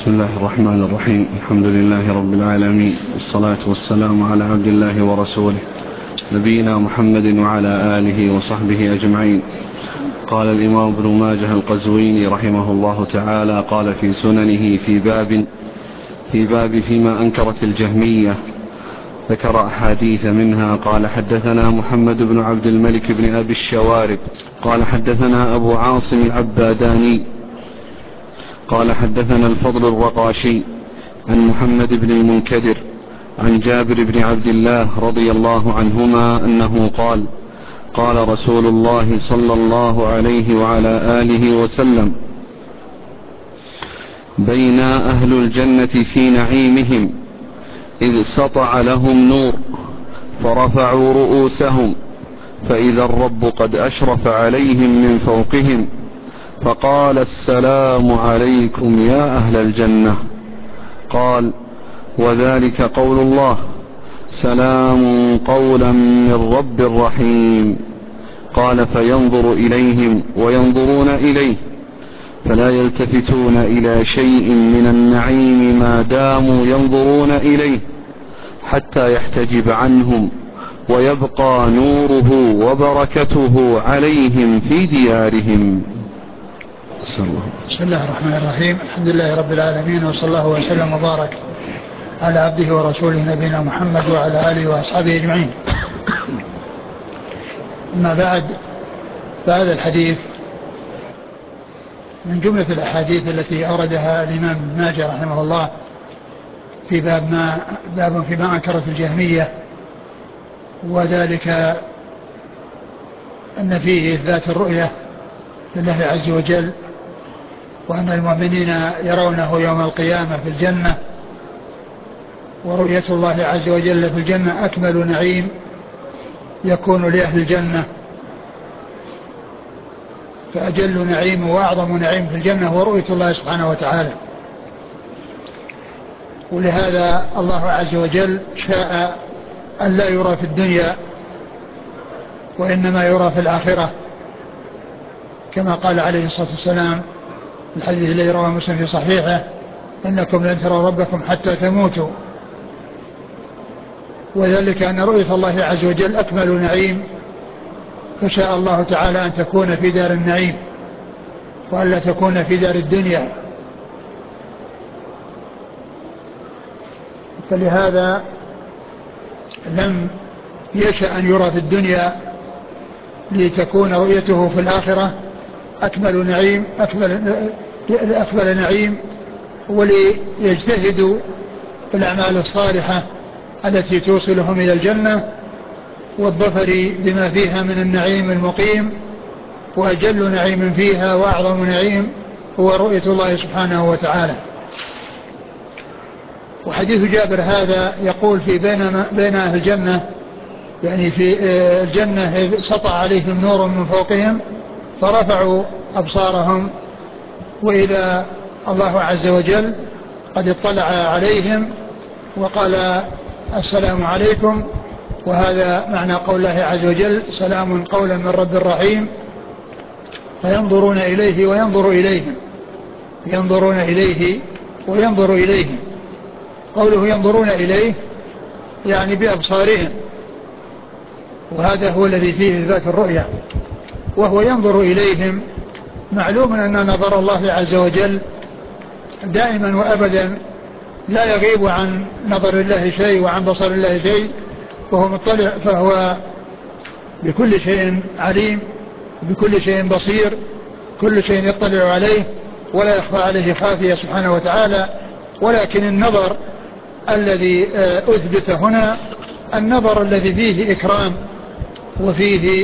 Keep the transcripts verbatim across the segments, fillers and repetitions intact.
بسم الله الرحمن الرحيم. الحمد لله رب العالمين، والصلاة والسلام على عبد الله ورسوله نبينا محمد وعلى آله وصحبه أجمعين. قال الإمام ابن ماجه القزويني رحمه الله تعالى قال في سننه في باب في باب فيما أنكرت الجهمية، ذكر أحاديث منها. قال حدثنا محمد بن عبد الملك بن أبي الشوارب قال حدثنا أبو عاصم العباداني قال حدثنا الفضل الرقاشي عن محمد بن المنكدر عن جابر بن عبد الله رضي الله عنهما أنه قال قال رسول الله صلى الله عليه وعلى آله وسلم: بين أهل الجنة في نعيمهم إذ سطع لهم نور فرفعوا رؤوسهم فإذا الرب قد أشرف عليهم من فوقهم فقال: السلام عليكم يا أهل الجنة. قال: وذلك قول الله: سلام قولا من رب رحيم. قال: فينظر إليهم وينظرون إليه فلا يلتفتون إلى شيء من النعيم ما داموا ينظرون إليه حتى يحتجب عنهم ويبقى نوره وبركته عليهم في ديارهم. بسم الله الرحمن الرحيم. الحمد لله رب العالمين، وصلى الله وسلم وبارك على عبده ورسوله نبينا محمد وعلى آله وأصحابه أجمعين. أما بعد، فهذا الحديث من جملة الأحاديث التي أوردها الإمام ابن ماجه رحمه الله في باب ما باب فيما أنكرت الجهمية، وذلك أن فيه إثبات الرؤية لله عز وجل، وأن المؤمنين يرونه يوم القيامة في الجنة، ورؤية الله عز وجل في الجنة أكمل نعيم يكون لأهل الجنة، فأجل نعيم وأعظم نعيم في الجنة هو رؤية الله سبحانه وتعالى. ولهذا الله عز وجل شاء أن لا يرى في الدنيا، وإنما يرى في الآخرة، كما قال عليه الصلاة والسلام الحديث الذي رواه مسلم في صحيحه: إنكم لن تروا ربكم حتى تموتوا. وذلك أن رؤية الله عز وجل أكمل نعيم، فشاء الله تعالى أن تكون في دار النعيم وألا تكون في دار الدنيا. فلهذا لم يشأ أن يرى في الدنيا لتكون رؤيته في الآخرة أكمل نعيم أكمل, أكمل نعيم، وليجتهدوا في الأعمال الصالحة التي توصلهم إلى الجنة والظفر بما فيها من النعيم المقيم. وأجل نعيم فيها وأعظم نعيم هو رؤية الله سبحانه وتعالى. وحديث جابر هذا يقول في بين, بين أهل الجنة، يعني في الجنة إذ سطع عليهم نور من فوقهم فرفعوا أبصارهم وإذا الله عز وجل قد اطلع عليهم وقال: السلام عليكم. وهذا معنى قول الله عز وجل: سلام قولا من رب رحيم. فينظرون إليه وينظر إليهم ينظرون إليه وينظر إليهم. قوله ينظرون إليه يعني بأبصارهم، وهذا هو الذي فيه إثبات الرؤية. وهو ينظر إليهم، معلوم أن نظر الله عز وجل دائما وأبدا لا يغيب عن نظر الله شيء وعن بصر الله شيء، وهو مطلع، فهو بكل شيء عليم، بكل شيء بصير، كل شيء يطلع عليه ولا يخفى عليه خافية سبحانه وتعالى. ولكن النظر الذي أثبت هنا النظر الذي فيه إكرام وفيه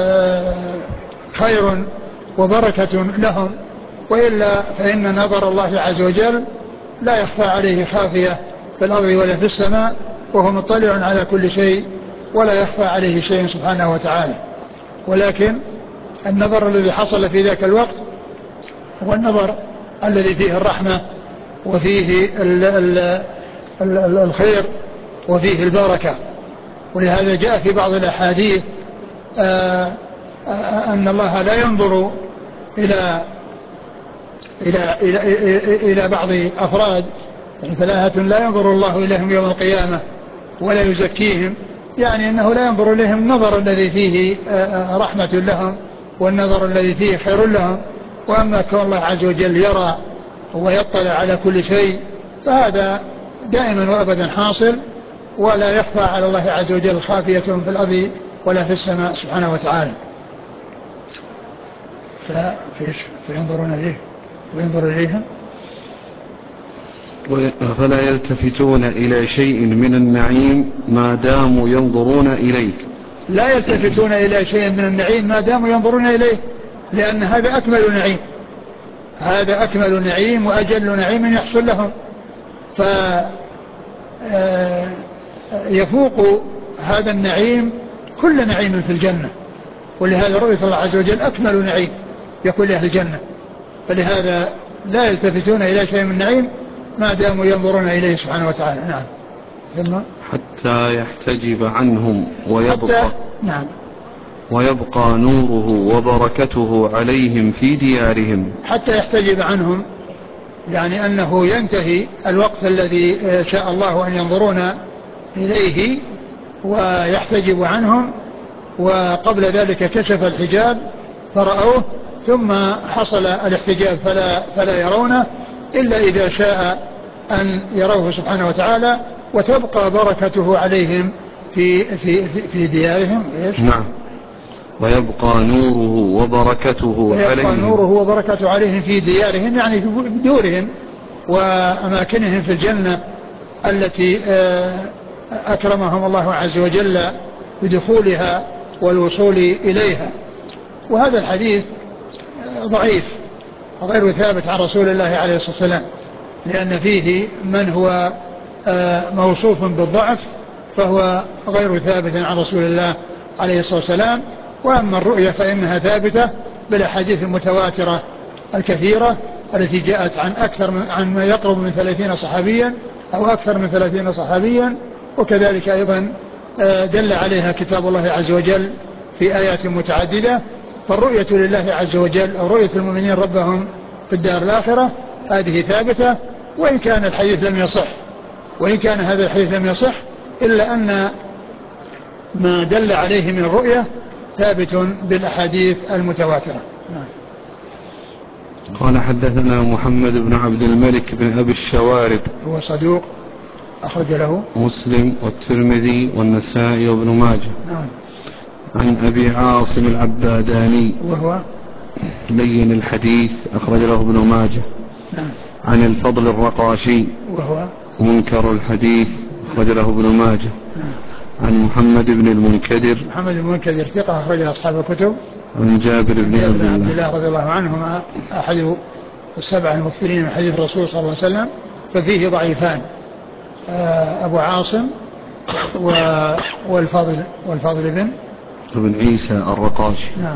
خير وبركة لهم، وإلا فإن نظر الله عز وجل لا يخفى عليه خافية في الأرض ولا في السماء، وهو مطلع على كل شيء ولا يخفى عليه شيء سبحانه وتعالى. ولكن النظر الذي حصل في ذاك الوقت هو النظر الذي فيه الرحمة وفيه ال ال ال الخير وفيه البركة. ولهذا جاء في بعض الأحاديث آآ آآ أن الله لا ينظر إلى إلى, إلى, إلى, إلى بعض أفراد، يعني ثلاثة لا ينظر الله إليهم يوم القيامة ولا يزكيهم، يعني أنه لا ينظر إليهم النظر الذي فيه رحمة لهم والنظر الذي فيه خير لهم. وأما كون الله عز وجل يرى ويطلع على كل شيء فهذا دائما وأبدا حاصل، ولا يخفى على الله عز وجل خافية في الأرض ولا في السماء سبحانه وتعالى. فيش فينظرون إليه وينظر إليهم فلا يلتفتون إلى شيء من النعيم ما داموا ينظرون إليه. لا يلتفتون إلى شيء من النعيم ما داموا ينظرون إليه، لأن هذا أكمل نعيم، هذا أكمل نعيم وأجل نعيم يحصل لهم. فيفوق هذا النعيم كل نعيم في الجنة، ولهذا رؤية الله عز وجل أكمل نعيم يكون لأهل الجنة. فلهذا لا يلتفتون إلى شيء من النعيم ما داموا ينظرون إليه سبحانه وتعالى. نعم. حتى يحتجب عنهم ويبقى حتى نعم ويبقى نوره وبركته عليهم في ديارهم. حتى يحتجب عنهم، يعني أنه ينتهي الوقت الذي شاء الله أن ينظرون إليه ويحتجب عنهم، وقبل ذلك كشف الحجاب فرأوه، ثم حصل الاحتجاب فلا, فلا يرونه إلا إذا شاء أن يروه سبحانه وتعالى، وتبقى بركته عليهم في, في, في, في ديارهم. إيش؟ نعم. ويبقى نوره وبركته ويبقى عليهم نوره وبركته عليهم في ديارهم، يعني في دورهم وأماكنهم في الجنة التي أكرمهم الله عز وجل بدخولها والوصول إليها. وهذا الحديث ضعيف غير ثابت عن رسول الله عليه الصلاة والسلام، لأن فيه من هو موصوف بالضعف فهو غير ثابت عن رسول الله عليه الصلاة والسلام. وأما الرؤية فإنها ثابتة بالأحاديث المتواترة الكثيرة التي جاءت عن أكثر من عن ما يقرب من ثلاثين صحابيا أو أكثر من ثلاثين صحابيا، وكذلك أيضا دل عليها كتاب الله عز وجل في آيات متعددة. فالرؤية لله عز وجل أو رؤية المؤمنين ربهم في الدار الآخرة هذه ثابتة، وإن كان الحديث لم يصح وإن كان هذا الحديث لم يصح إلا أن ما دل عليه من الرؤية ثابت بالأحاديث المتواترة. نعم. قال حدثنا محمد بن عبد الملك بن أبي الشوارب، هو صدوق أخرج له مسلم والترمذي والنسائي وابن ماجه. نعم. عن أبي عاصم العباداني وهو لين الحديث أخرج له ابن ماجه. نعم. عن الفضل الرقاشي وهو منكر الحديث أخرج له ابن ماجه. نعم. عن محمد بن المنكدر محمد بن المنكدر ثقة أخرج أصحاب الكتب. عن جابر بن عبد الله, الله رضي الله عنهما أحد السبعة المكثرين من حديث الرسول صلى الله عليه وسلم، ففيه ضعيفان أبو عاصم والفضل والفضل بن ابن عيسى الرقاشي. نعم.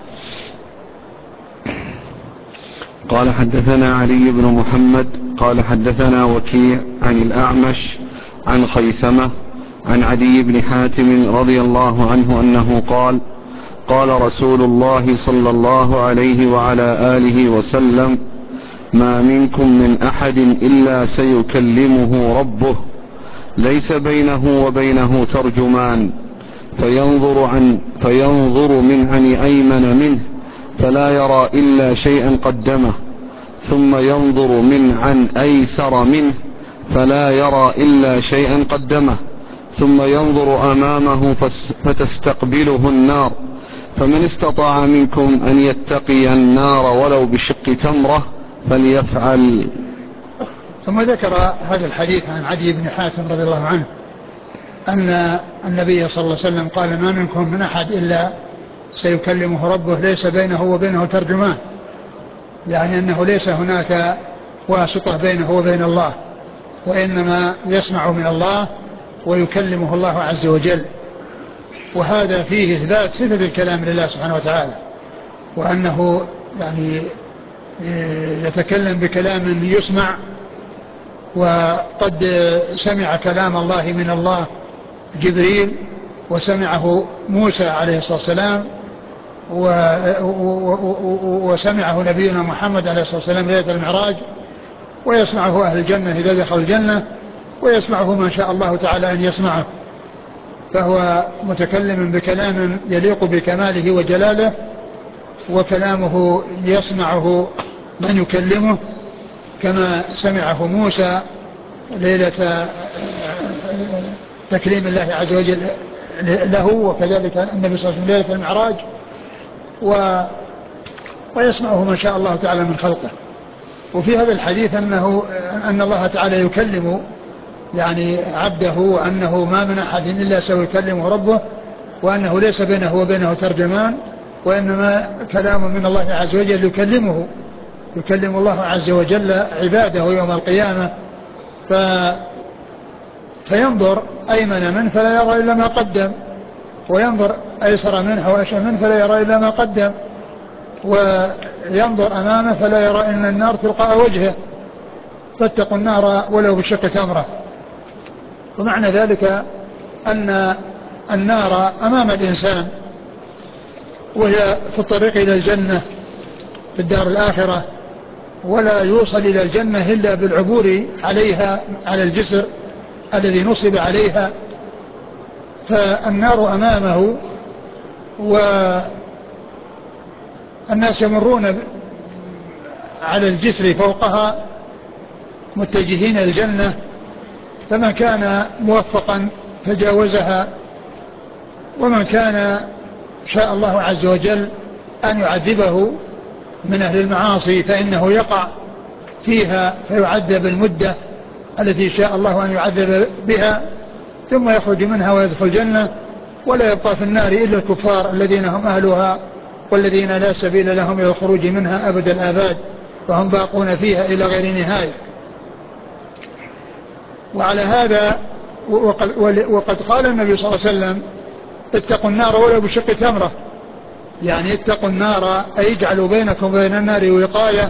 قال حدثنا علي بن محمد قال حدثنا وكيع عن الأعمش عن خيثمة عن عدي بن حاتم رضي الله عنه أنه قال قال رسول الله صلى الله عليه وعلى آله وسلم ما منكم من أحد إلا سيكلمه ربه ليس بينه وبينه ترجمان فينظر, عن فينظر من عن أيمن منه فلا يرى إلا شيئا قدمه ثم ينظر من عن أيسر منه فلا يرى إلا شيئا قدمه ثم ينظر أمامه فتستقبله النار فمن استطاع منكم أن يتقي النار ولو بشق تمرة فليفعل. ثم ذكر هذا الحديث عن عدي بن حاتم رضي الله عنه أن النبي صلى الله عليه وسلم قال ما منكم من أحد إلا سيكلمه ربه ليس بينه وبينه ترجمان، يعني أنه ليس هناك واسطة بينه وبين الله، وإنما يسمع من الله ويكلمه الله عز وجل. وهذا فيه إثبات صفة الكلام لله سبحانه وتعالى، وأنه يعني يتكلم بكلام يسمع. وقد سمع كلام الله من الله جبريل، وسمعه موسى عليه الصلاة والسلام، وسمعه نبينا محمد عليه الصلاة والسلام ليلة المعراج، ويسمعه أهل الجنة إذا دخل الجنة، ويسمعه من شاء الله تعالى أن يسمعه. فهو متكلم بكلام يليق بكماله وجلاله، وكلامه يسمعه من يكلمه، كما سمعه موسى ليلة تكليم الله عز وجل له، وكذلك النبي صلى الله عليه وسلم ليلة المعراج، و ويسمعه من شاء الله تعالى من خلقه. وفي هذا الحديث أنه أن الله تعالى يكلم يعني عبده، وأنه ما من أحد إلا سيكلمه ربه، وأنه ليس بينه وبينه ترجمان، وإنما كلام من الله عز وجل يكلمه يكلم الله عز وجل عباده يوم القيامة. ف فينظر أيمن منه فلا يرى إلا ما قدم، وينظر أيسر منه وأشأم منه فلا يرى إلا ما قدم، وينظر أمامه فلا يرى إلا النار تلقاء وجهه، فاتقوا النار ولو بشق تمرة. ومعنى ذلك أن النار أمام الإنسان، وهي في الطريق إلى الجنة في الدار الآخرة، ولا يوصل إلى الجنة إلا بالعبور عليها على الجسر الذي نصب عليها. فالنار أمامه، والناس يمرون على الجسر فوقها متجهين الجنة، فمن كان موفقا تجاوزها، ومن كان شاء الله عز وجل أن يعذبه من أهل المعاصي فإنه يقع فيها فيعذب المدة التي شاء الله أن يعذب بها، ثم يخرج منها ويدخل الجنة، ولا يبقى في النار إلا الكفار الذين هم أهلها، والذين لا سبيل لهم إلى الخروج منها أبد الآباد، فهم باقون فيها إلى غير نهاية. وعلى هذا وقد, وقد قال النبي صلى الله عليه وسلم اتقوا النار ولو بشق تمرة، يعني اتقوا النار أي اجعلوا بينكم وبين النار وقاية،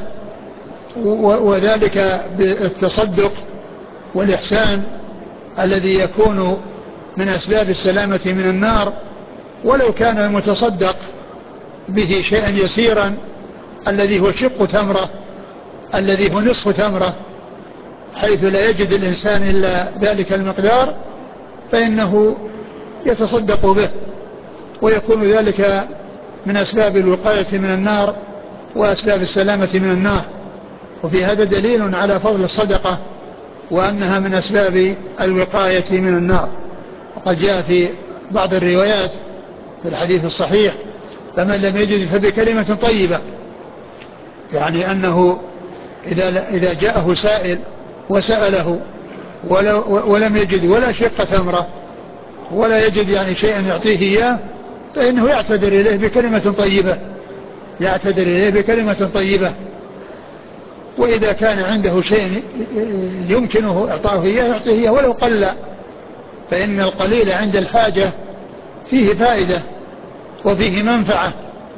وذلك بالتصدق والإحسان الذي يكون من أسباب السلامة من النار، ولو كان المتصدق به شيئا يسيرا الذي هو شق تمرة، الذي هو نصف تمرة، حيث لا يجد الإنسان إلا ذلك المقدار، فإنه يتصدق به، ويكون ذلك من أسباب الوقاية من النار وأسباب السلامة من النار. وفي هذا دليل على فضل الصدقة، وأنها من أسباب الوقاية من النار. وقد جاء في بعض الروايات في الحديث الصحيح فمن لم يجد فبكلمة طيبة، يعني أنه إذا, إذا جاءه سائل وسأله ولم يجد ولا شق ثمرة ولا يجد يعني شيئا يعطيه إياه، فإنه يعتذر إليه بكلمة طيبة يعتذر إليه بكلمة طيبة. وإذا كان عنده شيء يمكنه إعطاه إياه يعطيه إياه ولو قل، فإن القليل عند الحاجة فيه فائدة وفيه منفعة.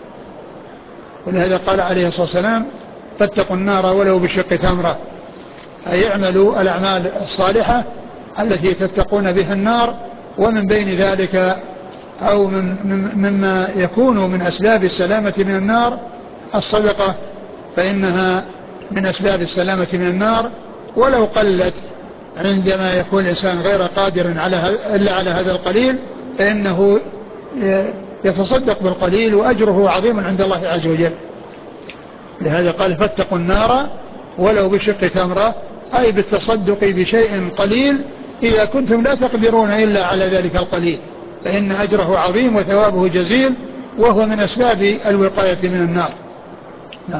ولهذا قال عليه الصلاة والسلام فاتقوا النار ولو بشق تمرة، أي اعملوا الأعمال الصالحة التي تتقون بها النار. ومن بين ذلك أو من مما يكون من أسباب السلامة من النار الصدقة، فإنها من أسباب السلامة من النار ولو قلت، عندما يكون الإنسان غير قادر على إلا على هذا القليل فإنه يتصدق بالقليل وأجره عظيم عند الله عز وجل. لهذا قال فاتقوا النار ولو بشق تمرة، أي بالتصدق بشيء قليل إذا كنتم لا تقدرون إلا على ذلك القليل، فإن أجره عظيم وثوابه جزيل، وهو من أسباب الوقاية من النار. نعم.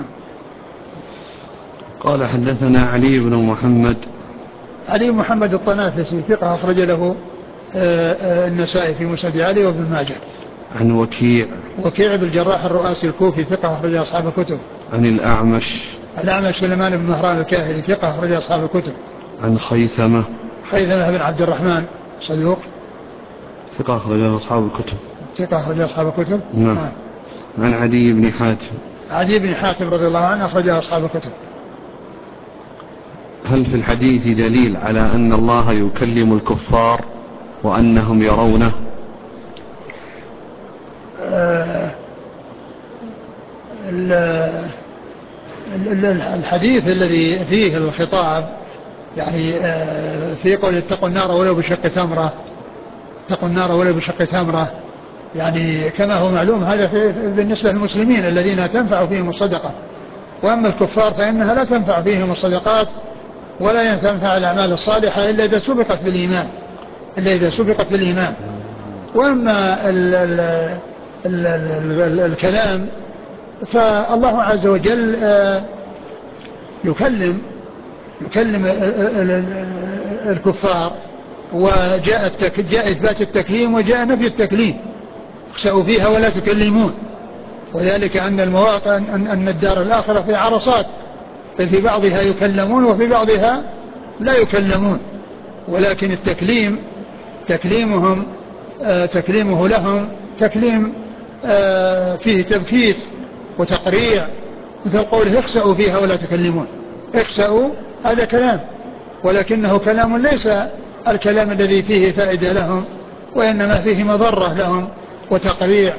قال حدثنا علي بن محمد علي بن محمد الطنافسي ثقة أخرج له النسائي في مسند علي وابن ماجه. عن وكيع وكيع بن الجراح الرؤاسي الكوفي ثقة أخرج أصحاب الكتب. عن الأعمش الأعمش سليمان بن مهران الكاهلي ثقة أخرج أصحاب الكتب. عن خيثمة خيثمة بن عبد الرحمن صدوق ثقة أخرج أصحاب الكتب. ثقة أخرج أصحاب الكتب. نعم. عن عدي بن حاتم عدي بن حاتم رضي الله عنه أخرج أصحاب الكتب. هل في الحديث دليل على أن الله يكلم الكفار وأنهم يرونه؟ آه الحديث الذي فيه الخطاب يعني في قول اتقوا النار ولو بشق تمرة، اتقوا النار ولو بشق تمرة، يعني كما هو معلوم هذا بالنسبة للمسلمين الذين تنفع فيهم الصدقة، وأما الكفار فإنها لا تنفع فيهم الصدقات ولا تنفع الأعمال الصالحة إلا إذا سبقت بالإيمان، إلا إذا سبقت بالإيمان. وأما ال ال ال ال ال الكلام فالله عز وجل يكلم يكلم الكفار، وجاء جاء إثبات التكليم وجاء نفي التكليم، اخسأوا فيها ولا تكلمون، وذلك أن المواقع أن الدار الآخرة في عرصات، في بعضها يكلمون وفي بعضها لا يكلمون، ولكن التكليم تكليمهم آه تكليمه لهم تكليم آه فيه تبكيت وتقريع، مثل قوله اخسأوا فيها ولا تكلمون. اخسأوا هذا كلام، ولكنه كلام ليس الكلام الذي فيه فائدة لهم، وإنما فيه مضرة لهم وتقريع.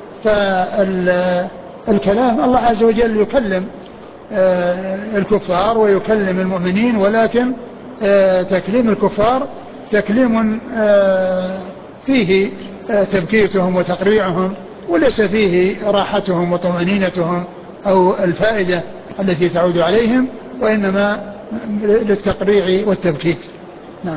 فالكلام الله عز وجل يكلم آه الكفار ويكلم المؤمنين، ولكن آه تكليم الكفار تكليم آه فيه آه تبكيتهم وتقريعهم، وليس فيه راحتهم وطمأنينتهم أو الفائدة التي تعود عليهم، وإنما للتقريع والتبكيت. نعم.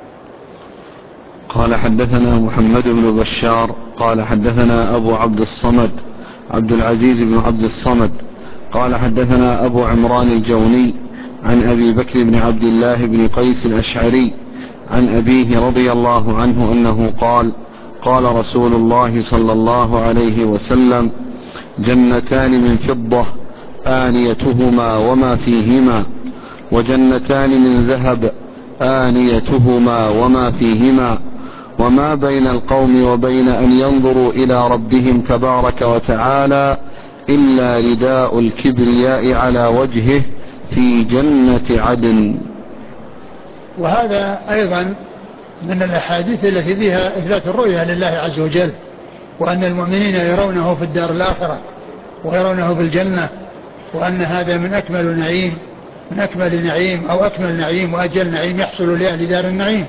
قال حدثنا محمد بن بشار قال حدثنا أبو عبد الصمد عبد العزيز بن عبد الصمد قال حدثنا أبو عمران الجوني عن أبي بكر بن عبد الله بن قيس الأشعري عن أبيه رضي الله عنه أنه قال قال رسول الله صلى الله عليه وسلم جنتان من فضة آنيتهما وما فيهما، وجنتان من ذهب آنيتهما وما فيهما، وما بين القوم وبين أن ينظروا إلى ربهم تبارك وتعالى إلا رداء الكبرياء على وجهه في جنة عدن. وهذا أيضا من الأحاديث التي فيها إثبات الرؤية لله عز وجل، وأن المؤمنين يرونه في الدار الآخرة ويرونه في الجنة، وأن هذا من أكمل نعيم من أكمل نعيم أو أكمل نعيم وأجل نعيم يحصل لأهل دار النعيم.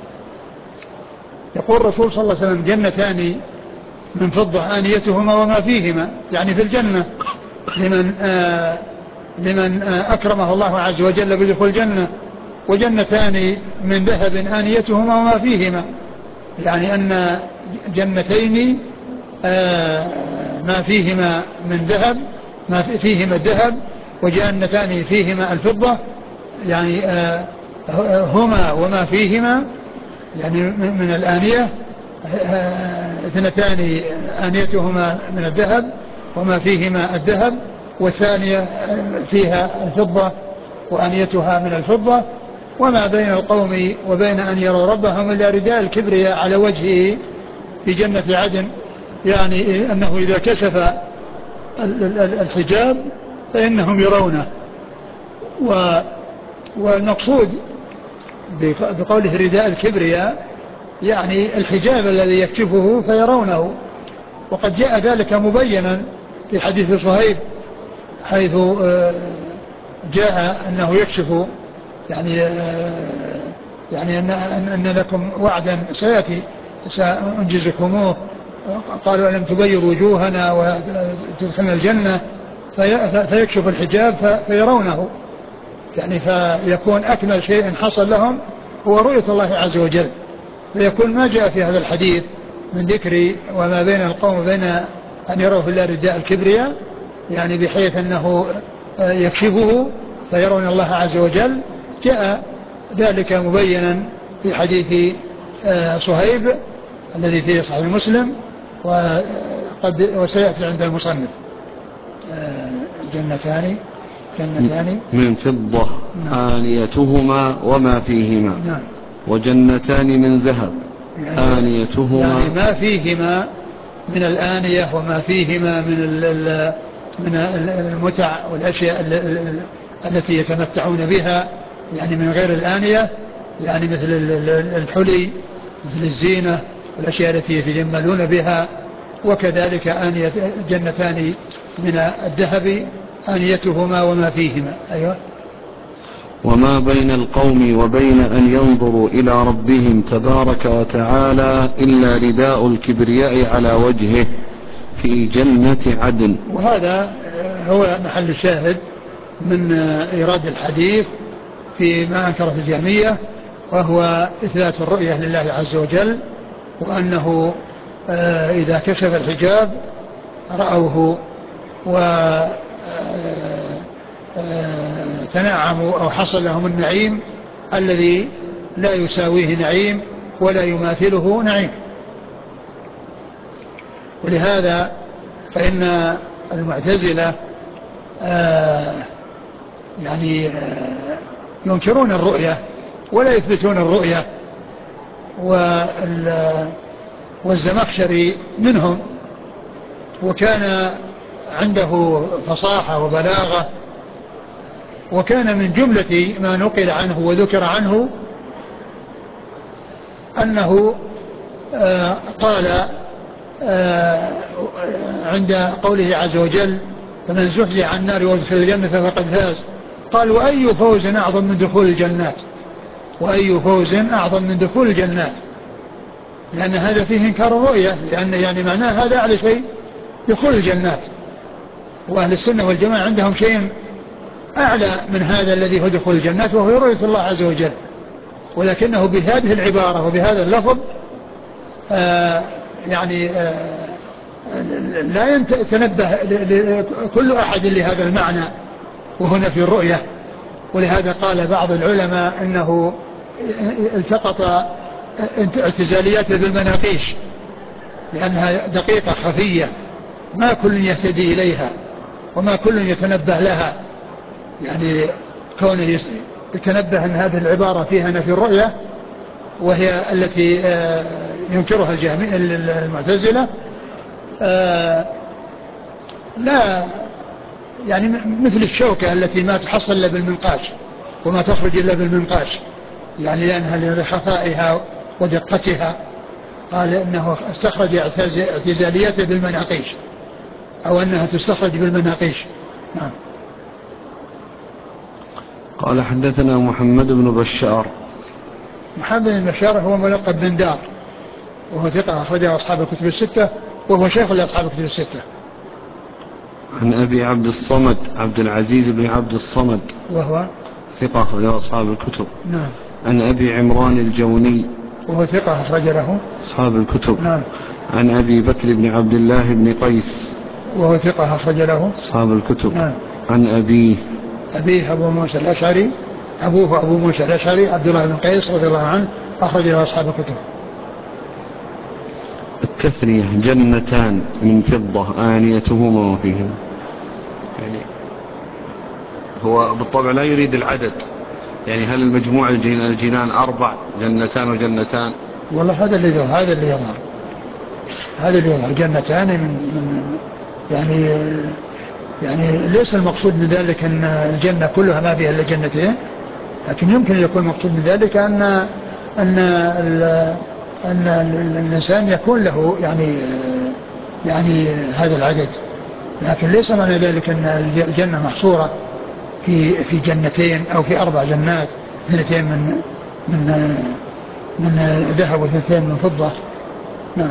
يقول الرسول صلى الله عليه وسلم جنتان من فضة آنيتهما وما فيهما، يعني في الجنة لمن آه لمن آه أكرمه الله عز وجل بدخول الجنة، وجنتان من ذهب آنيتهما وما فيهما، يعني أن جنتين آه ما فيهما من ذهب ما فيهما الذهب، وجنتان فيهما الفضة، يعني آه هما وما فيهما يعني من الآنية اثنتان آنيتهما من الذهب وما فيهما الذهب، والثانية فيها الفضة وآنيتها من الفضة، وما بين القوم وبين أن يروا ربهم إلا رداء الكبرياء على وجهه في جنة عدن، يعني أنه إذا كشف الحجاب فإنهم يرونه. والمقصود بقوله رداء الكبرياء يعني الحجاب الذي يكشفه فيرونه، وقد جاء ذلك مبينا في حديث صهيب حيث جاء أنه يكشف يعني يعني أن, أن لكم وعدا سيأتي سأنجزكموه، قالوا ألم تبيض وجوهنا وتدخلنا الجنة، فيكشف الحجاب فيرونه، يعني فيكون أكمل شيء حصل لهم هو رؤية الله عز وجل، فيكون ما جاء في هذا الحديث من ذكر وما بين القوم وبين أن يروه إلا رداء الكبرياء، يعني بحيث أنه يكشفه فيرون الله عز وجل، جاء ذلك مبينا في حديث صهيب الذي فيه صحيح مسلم وقد وسيأتي عند المصنف. جنتان جنتان من فضة آنيتهما وما فيهما، نعم. وجنتان من ذهب يعني آنيتهما يعني ما فيهما من الآنية وما فيهما من من المتع والأشياء التي يتمتعون بها، يعني من غير الآنية، يعني مثل الحلي مثل الزينة والأشياء التي يتجملون بها، وكذلك آنية جنتان من الذهب آنيتهما وما فيهما. أيوة. وما بين القوم وبين أن ينظروا إلى ربهم تبارك وتعالى إلا رداء الكبرياء على وجهه في جنة عدن. وهذا هو محل الشاهد من إيراد الحديث فيما أنكرت الجهمية، وهو إثبات الرؤية لله عز وجل، وأنه إذا كشف الحجاب رأوه وتنعموا أو حصل لهم النعيم الذي لا يساويه نعيم ولا يماثله نعيم. ولهذا فإن المعتزلة آه يعني آه ينكرون الرؤية ولا يثبتون الرؤية، والزمخشري منهم، وكان عنده فصاحة وبلاغة، وكان من جملة ما نقل عنه وذكر عنه أنه آه قال آه عند قوله عز وجل فمن زحزح عن النار وادخل الجنة فقد فاز، قال وأي فوز أعظم من دخول الجنات، وأي فوز أعظم من دخول الجنات، لأن هذا فيه إنكار الرؤية، لأن يعني معناه هذا أعلى شيء دخول الجنات، وأهل السنة والجماعة عندهم شيء أعلى من هذا الذي هو دخول الجنات، وهو رؤية الله عز وجل، ولكنه بهذه العبارة وبهذا اللفظ آه يعني آه لا يتنبه كل أحد لهذا المعنى وهنا في الرؤية. ولهذا قال بعض العلماء إنه التقط اعتزاليات بالمناقيش، لأنها دقيقة خفية ما كل يهتدي إليها وما كل يتنبه لها، يعني كونه يتنبه أن هذه العبارة فيها نفي الرؤية وهي التي ينكرها الجهمية المعتزلة، لا يعني مثل الشوكة التي ما تحصل إلا بالمنقاش وما تخرج إلا بالمنقاش، يعني لأنها لخفائها ودقتها، قال إنه استخرج اعتزاليته بالمناقيش، أو أنها تستخرج بالمناقيش. نعم. قال حدثنا محمد بن بشار. محمد بن بشار هو ملقب بن دار، وهو ثقة أخرجه أصحاب الكتب الستة، وهو شيخ لأصحاب الكتب الستة. عن أبي عبد الصمد عبد العزيز بن عبد الصمد، وهو ثقة أخرجه أصحاب الكتب. نعم. عن أبي عمران الجوني، وهو ثقة أخرج له أصحاب الكتب. نعم. عن أبي بكر بن عبد الله بن قيس، وهو ثقة أخرج له أصحاب الكتب. نعم. عن أبيه أبيه أبو موسى الأشعري، أبوه أبو موسى الأشعري عبد الله بن قيس رضي الله عنه، أخرج له أصحاب الكتب. التثنية جنتان من فضة آنيتهما وفيهما، يعني هو بالطبع لا يريد العدد، يعني هل المجموع الجنان أربع جنتان وجنتان؟ والله هذا اللي يظهر، هذا اللي يظهر هذا اللي يظهر جنتان من, من يعني يعني ليس المقصود من ذلك أن الجنة كلها ما فيها إلا جنتين، لكن يمكن يكون المقصود من ذلك أن أن أن الإنسان يكون له يعني يعني هذا العدد، لكن ليس معنى ذلك أن الجنة محصورة في في جنتين أو في أربع جنات، اثنتين من من من ذهب واثنتين من فضة. نعم.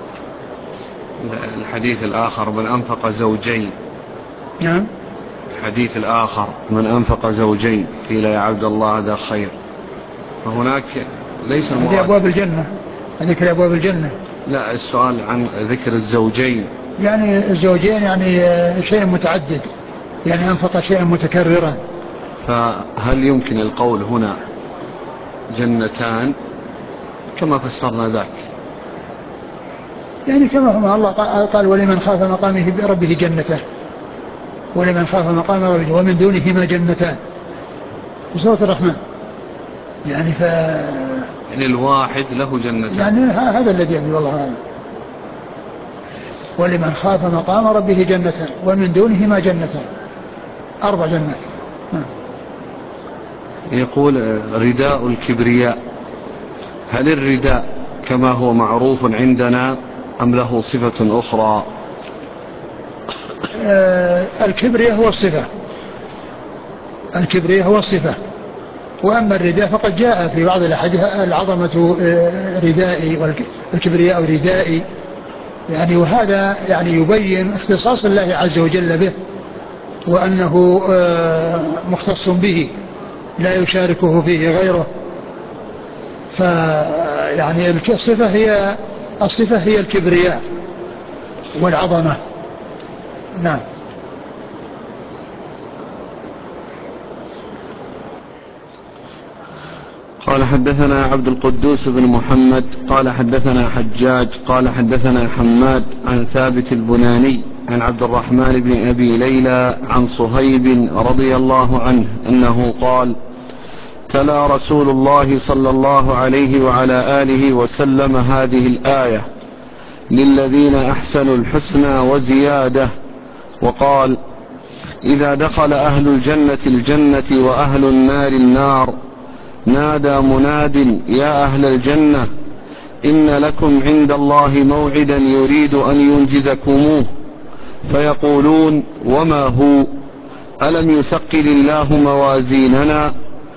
الحديث الآخر من أنفق زوجين. نعم. الحديث الآخر من أنفق زوجين قيل يا عبد الله هذا خير، فهناك ليس المراد هذه أبواب الجنة، هذه أبواب الجنة. لا، السؤال عن ذكر الزوجين، يعني الزوجين يعني شيء متعدد، يعني أنفق شيئا متكررا. فهل يمكن القول هنا جنتان كما فسرنا ذاك؟ يعني كما الله قال ولمن خاف مقامه بربه جنتان، ولمن خاف مقام ربه ومن دونهما جنتان في سورة الرحمن، يعني ف يعني الواحد له جنتان، يعني هذا الذي يبدو والله أعلم. ولمن خاف مقام ربه جنتان ومن دونهما جنتان، أربع جنات. يقول رداء الكبرياء، هل الرداء كما هو معروف عندنا أم له صفة أخرى؟ آه الكبرياء هو الصفة، الكبرياء هو الصفة. وأما الرداء فقد جاء في بعض الأحاديث العظمة ردائي والكبرياء ردائي، يعني وهذا يعني يبين اختصاص الله عز وجل به، وأنه مختص به لا يشاركه فيه غيره. فيعني الصفة هي الصفة هي الكبرياء والعظمة. نعم. قال حدثنا عبد القدوس بن محمد قال حدثنا حجاج قال حدثنا حماد عن ثابت البناني عن عبد الرحمن بن أبي ليلى عن صهيب رضي الله عنه أنه قال: تلا رسول الله صلى الله عليه وعلى آله وسلم هذه الآية: للذين أحسنوا الحسنى وزيادة، وقال: إذا دخل أهل الجنة الجنة وأهل النار النار نادى مناد: يا أهل الجنة، إن لكم عند الله موعدا يريد أن ينجزكموه. فيقولون: وما هو؟ ألم يثقل الله موازيننا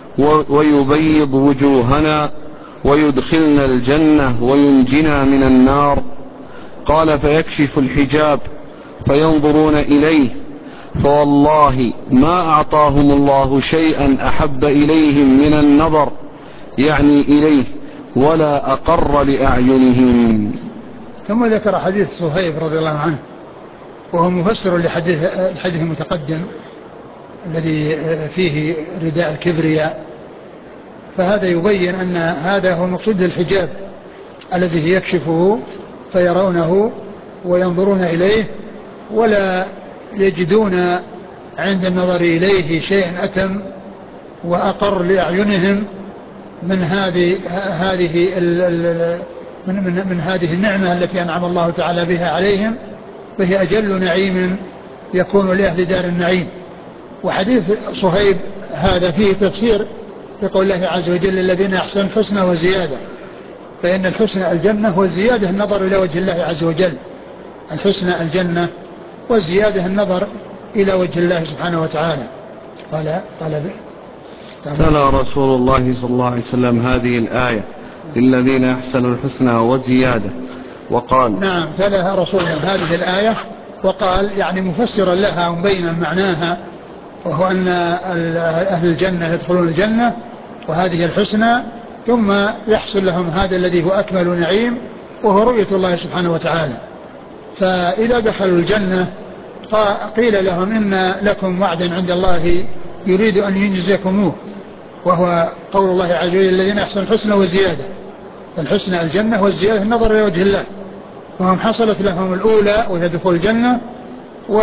ويبيض وجوهنا ويدخلنا الجنة وينجنا من النار؟ قال: فيكشف الحجاب فينظرون إليه، فوالله ما أعطاهم الله شيئا أحب إليهم من النظر، يعني إليه، ولا أقر لأعينهم. ثم ذكر حديث صهيب رضي الله عنه، وهو مفسر لحديث الحديث المتقدم الذي فيه رداء الكبرياء. فهذا يبين أن هذا هو المقصود بالحجاب الذي يكشفه فيرونه وينظرون إليه، ولا يجدون عند النظر إليه شيئا أتم وأقر لأعينهم من هذه هذه من, من, من هذه النعمة التي أنعم الله تعالى بها عليهم، وهي أجل نعيم يكون لأهل دار النعيم. وحديث صهيب هذا فيه تفسير في قول الله عز وجل: الذين أحسنوا الحسنى وزيادة، فإن الحسنى الجنة والزيادة النظر إلى وجه الله عز وجل. الحسنى الجنة والزيادة النظر إلى وجه الله سبحانه وتعالى. قال قال تلا رسول الله صلى الله عليه وسلم هذه الآية: للذين أحسنوا الحسنى وزيادة، وقال: نعم، تلاها رسول الله هذه الآية وقال، يعني مفسرا لها ومبينا معناها، وهو أن أهل الجنة يدخلون الجنة وهذه الحسنى، ثم يحصل لهم هذا الذي هو أكمل نعيم، وهو رؤية الله سبحانه وتعالى. فإذا دخلوا الجنة قيل لهم: إن لكم وعدا عند الله يريد أن ينجزكموه، وهو قول الله عز وجل: الذين أحسنوا الحسنى وزيادة. الحسنى الجنة والزيادة النظر إلى وجه الله، وهم حصلت لهم الأولى وهي دخول الجنة، و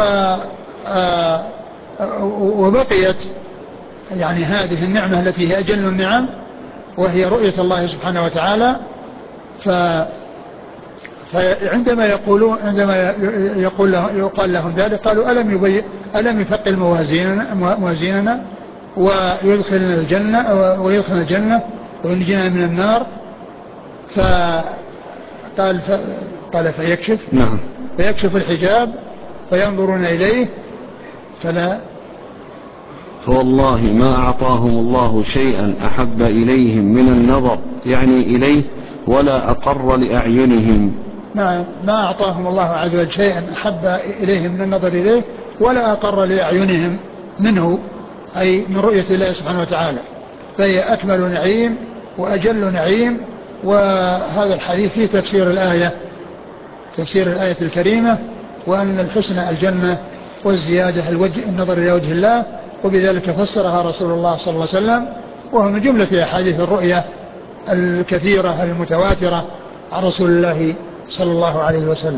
وبقيت يعني هذه النعمة التي هي أجل النعم، وهي رؤية الله سبحانه وتعالى. ف فعندما يقولون عندما يقول له يقال لهم ذلك قالوا: ألم يبين ألم يثقل موازيننا موازيننا ويدخلنا الجنة ويدخلنا الجنة وينجينا من النار؟ فقال ف... قال فيكشف نعم. فيكشف الحجاب فينظرون إليه فلا فوالله ما أعطاهم الله شيئا أحب إليهم من النظر، يعني إليه، ولا أقر لأعينهم. نعم، ما أعطاهم الله عز وجل شيئا أحب إليهم من النظر إليه ولا أقر لأعينهم منه، أي من رؤية الله سبحانه وتعالى، فهي أكمل نعيم وأجل نعيم. وهذا الحديث في تفسير الآية تفسير الآية الكريمة، وأن الحسنى الجنة والزيادة الوجه النظر إلى وجه الله، وبذلك فسرها رسول الله صلى الله عليه وسلم، وهو من جملة أحاديث الرؤية الكثيرة المتواترة عن رسول الله صلى الله عليه وسلم.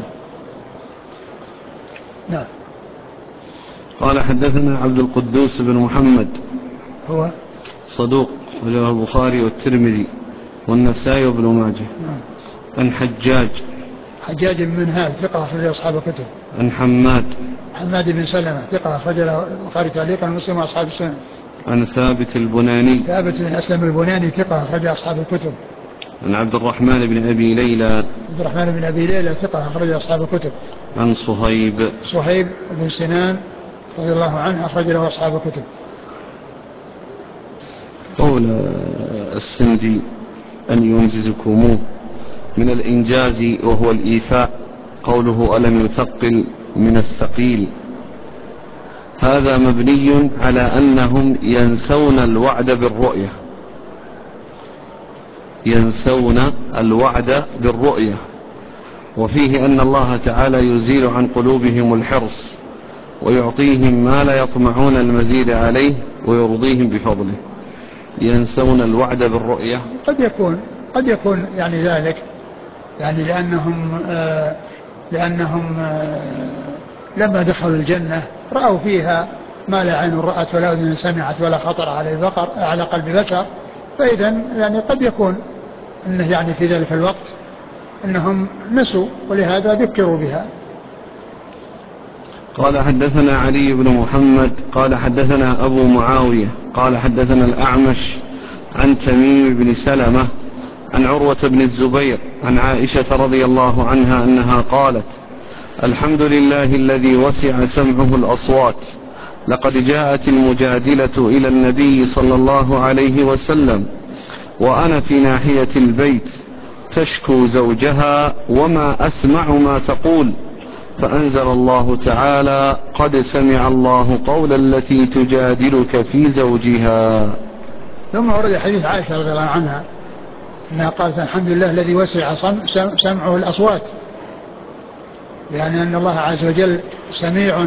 نعم. قال حدثنا عبد القدوس بن محمد، هو صدوق، وله البخاري والترمذي والنسائي وابن ماجه. نعم. عن حجاج حجاج بن منهال ثقة أخرج أصحاب الكتب. عن حماد حماد بن سلمة ثقة أخرج البخاري تعليقا ومسلم وأصحاب السنن. عن ثابت البناني ثابت بن أسلم البناني ثقة أخرج أصحاب الكتب. عن عبد الرحمن بن أبي ليلى عبد الرحمن بن أبي ليلى ثقة أخرج أصحاب الكتب. عن صهيب صهيب بن سنان رضي الله عنه أخرج له أصحاب الكتب. قول السندي أن ينجزكموه من الإنجاز وهو الإيفاء، قوله ألم يثقل من الثقيل، هذا مبني على أنهم ينسون الوعد بالرؤية، ينسون الوعد بالرؤية، وفيه أن الله تعالى يزيل عن قلوبهم الحرص ويعطيهم ما لا يطمعون المزيد عليه ويرضيهم بفضله. ينسون الوعد بالرؤية، قد يكون قد يكون يعني ذلك، يعني لأنهم آه لأنهم آه لما دخلوا الجنة رأوا فيها ما لا عين رأت ولا أذن سمعت ولا خطر على البقر على قلب بشر، فإذا يعني قد يكون أنه يعني في ذلك الوقت أنهم نسوا ولهذا ذكروا بها. قال حدثنا علي بن محمد قال حدثنا أبو معاوية قال حدثنا الأعمش عن تميم بن سلمة عن عروة بن الزبير عن عائشة رضي الله عنها أنها قالت: الحمد لله الذي وسع سمعه الأصوات، لقد جاءت المجادلة إلى النبي صلى الله عليه وسلم وأنا في ناحية البيت تشكو زوجها وما أسمع ما تقول، فأنزل الله تعالى: قد سمع الله قول التي تجادلك في زوجها. ثم ورد حديث عائشة رضي الله عنها أنها قالت: الحمد لله الذي وسع سمعه الأصوات، يعني أن الله عز وجل سميع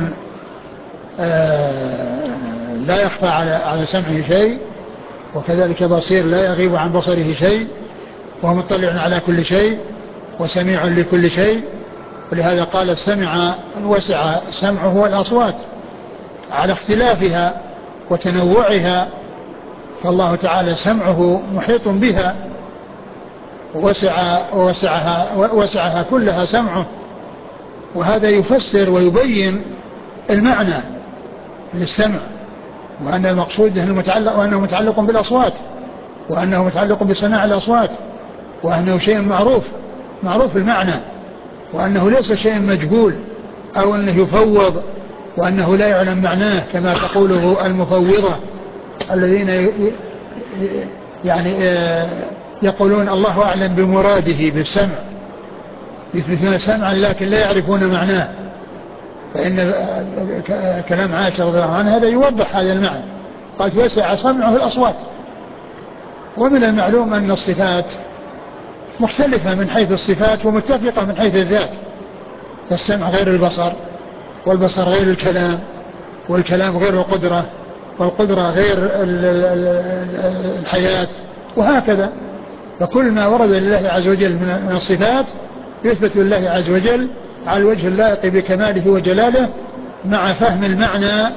لا يخفى على سمعه شيء، وكذلك بصير لا يغيب عن بصره شيء، ومطلع على كل شيء وسميع لكل شيء. ولهذا قال السمع وسع سمعه الأصوات على اختلافها وتنوعها، فالله تعالى سمعه محيط بها ووسع ووسعها, ووسعها كلها سمعه، وهذا يفسر ويبين المعنى للسمع، وأن المقصود أنه متعلق وأنه متعلق بالأصوات، وأنه متعلق بسماع الأصوات، وأنه شيء معروف معروف المعنى، وأنه ليس شيء مجهول أو أنه يفوض وأنه لا يعلم معناه كما تقوله المفوضة الذين يعني يقولون الله أعلم بمراده بالسمع، يثبتون سمعا لكن لا يعرفون معناه. فإن كلام عائشة رضي الله عنها هذا يوضح هذا المعنى، قد وسع سمعه الأصوات. ومن المعلوم أن الصفات مختلفة من حيث الصفات ومتفقة من حيث الذات، فالسمع غير البصر، والبصر غير الكلام، والكلام غير القدرة، والقدرة غير الحياة، وهكذا. فكل ما ورد لله عز وجل من الصفات يثبت لله عز وجل على الوجه اللائق بكماله وجلاله، مع فهم المعنى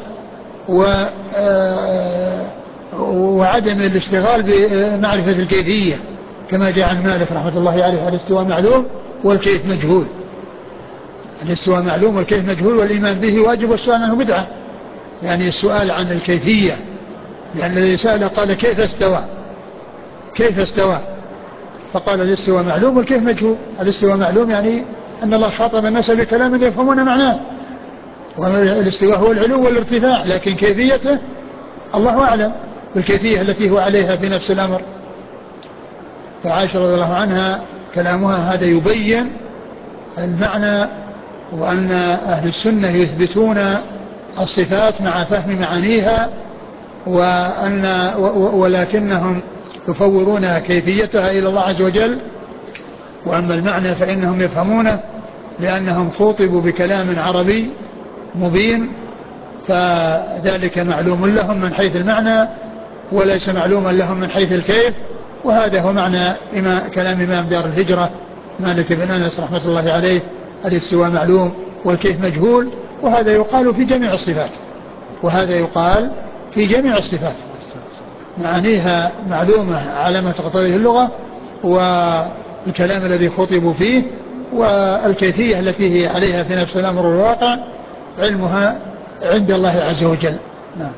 وعدم الاشتغال بمعرفة الكيفية، كما جاء عن مالك رحمة الله عليه: الاستواء معلوم والكيف مجهول. الاستواء معلوم والكيف مجهول، والإيمان به واجب والسؤال عنه بدعة. يعني السؤال عن الكيفية، لأن الذي سأل قال: كيف استوى؟ كيف استوى؟ فقال: الاستواء معلوم والكيف مجهول. الاستواء معلوم يعني أن الله خاطب الناس بكلام يفهمون معناه، والاستواء هو العلو والارتفاع، لكن كيفيته الله أعلم بالكيفية التي هو عليها في نفس الأمر. فعائشة رضي الله عنها كلامها هذا يبين المعنى، وأن أهل السنة يثبتون الصفات مع فهم معانيها، وأن ولكنهم يفوضون كيفيتها إلى الله عز وجل، وأما المعنى فإنهم يفهمونه لأنهم خوطبوا بكلام عربي مبين، فذلك معلوم لهم من حيث المعنى وليس معلوما لهم من حيث الكيف. وهذا هو معنى كلام إمام دار الهجرة مالك بن أنس رحمة الله عليه: الاستواء معلوم والكيف مجهول. وهذا يقال في جميع الصفات، وهذا يقال في جميع الصفات، معانيها معلومة على ما تقتضيه اللغة والكلام الذي خطبوا فيه، والكيفية التي هي عليها في نفس الأمر والواقع علمها عند الله عز وجل. نعم.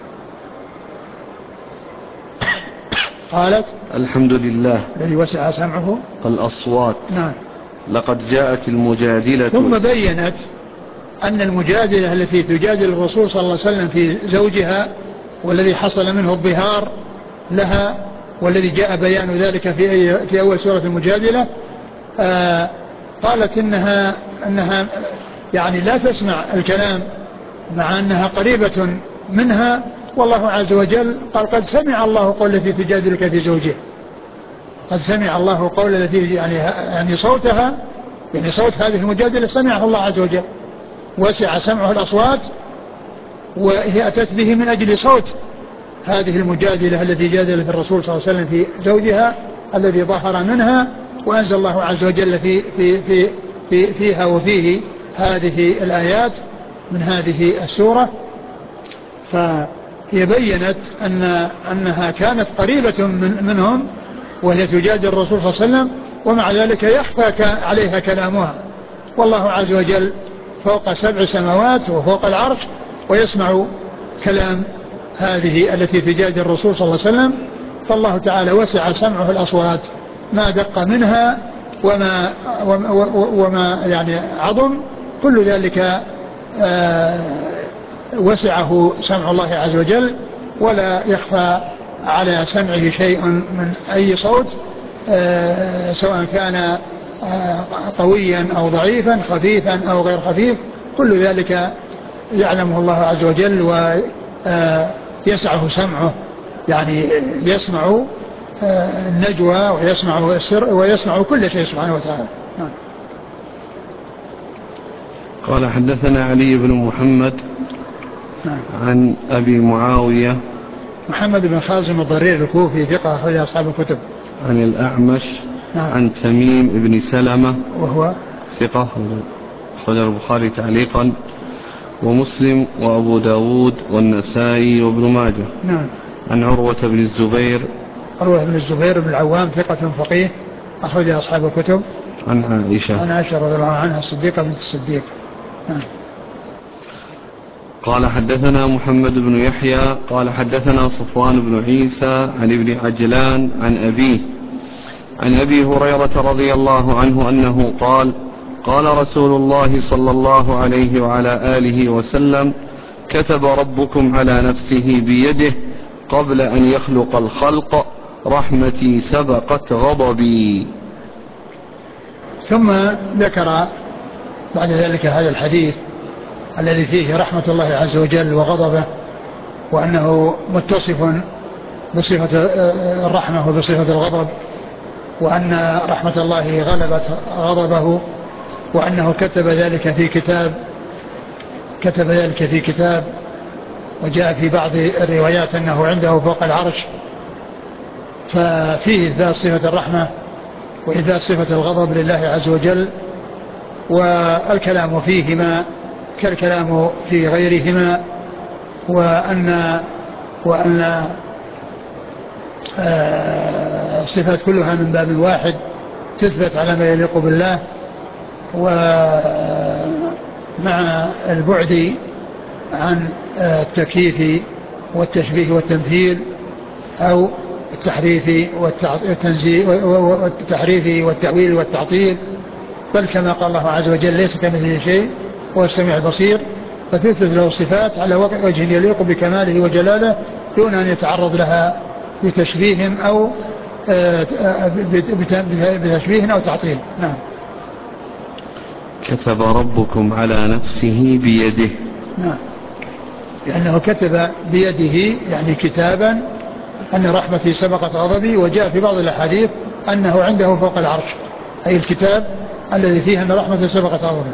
قالت: الحمد لله الذي وسع سمعه الأصوات. نعم. لقد جاءت المجادلة. ثم بينت أن المجادلة التي تجادل الرسول صلى الله عليه وسلم في زوجها والذي حصل منه الظهار لها والذي جاء بيان ذلك في في أول سورة المجادلة، آه قالت إنها إنها يعني لا تسمع الكلام مع أنها قريبة منها، والله عز وجل قال قد سمع الله قول التي تجادلك في زوجها، قد سمع الله قول التي يعني يعني صوتها يعني صوت هذه المجادلة سمعه الله عز وجل، وسع سمعه الأصوات، وهي أتت به من أجل صوت هذه المجادلة التي جادلت الرسول صلى الله عليه وسلم في زوجها الذي ظهر منها، وأنزل الله عز وجل في في في في فيها وفيه هذه الآيات من هذه السورة. فهي بينت أن أنها كانت قريبة من منهم وهي تجادل الرسول صلى الله عليه وسلم، ومع ذلك يخفى عليها كلامها، والله عز وجل فوق سبع سماوات وفوق العرش ويسمع كلام هذه التي تجادل الرسول صلى الله عليه وسلم. فالله تعالى وسع سمعه الأصوات ما دق منها وما, وما, وما يعني عظم، كل ذلك آه وسعه سمع الله عز وجل، ولا يخفى على سمعه شيء من أي صوت آه سواء كان آه قويا أو ضعيفا، خفيفا أو غير خفيف، كل ذلك يعلمه الله عز وجل ويسعه سمعه، يعني يسمع النجوى ويسمع السر ويسمع كل شيء سبحانه وتعالى. قال حدثنا علي بن محمد نعم. عن أبي معاوية محمد بن خازم الضرير الكوفي ثقة أخرج أصحاب الكتب. عن الأعمش نعم. عن تميم بن سلمة وهو ثقة أخرج البخاري تعليقا ومسلم وأبو داود والنسائي وابن ماجه. نعم. عن عروة بن الزبير عروة بن الزبير بن العوام ثقة فقيه أخرج أصحاب الكتب. عن عائشة عن عائشة رضي الله عنها الصديقة بنت الصديق. نعم. قال حدثنا محمد بن يحيى قال حدثنا صفوان بن عيسى عن ابن عجلان عن أبيه عن أبي هريرة رضي الله عنه أنه قال قال رسول الله صلى الله عليه وعلى آله وسلم كتب ربكم على نفسه بيده قبل أن يخلق الخلق رحمتي سبقت غضبي. ثم ذكر بعد ذلك هذا الحديث الذي فيه رحمة الله عز وجل وغضبه، وأنه متصف بصفة الرحمة وبصفة الغضب، وأن رحمة الله غلبت غضبه، وأنه كتب ذلك في كتاب كتب ذلك في كتاب وجاء في بعض الروايات أنه عنده فوق العرش، ففيه إثبات صفة الرحمة وإثبات صفة الغضب لله عز وجل، والكلام فيهما كالكلام في غيرهما، وأن وأن الصفات كلها من باب واحد تثبت على ما يليق بالله، ومع البعد عن التكييف والتشبيه والتمثيل أو التحريف والتنزيه والتحريف والتأويل والتعطيل، بل كما قال الله عز وجل ليس كمثله شيء هو السميع البصير، فتثبت له الصفات على وجه يليق بكماله وجلاله دون أن يتعرض لها بتشبيه أو بتشبيه أو تعطيل. نعم. كتب ربكم على نفسه بيده. نعم. لأنه كتب بيده يعني كتابا أن رحمتي سبقت غضبي، وجاء في بعض الأحاديث أنه عنده فوق العرش، أي الكتاب الذي فيه أن رحمته سبقت غضبي.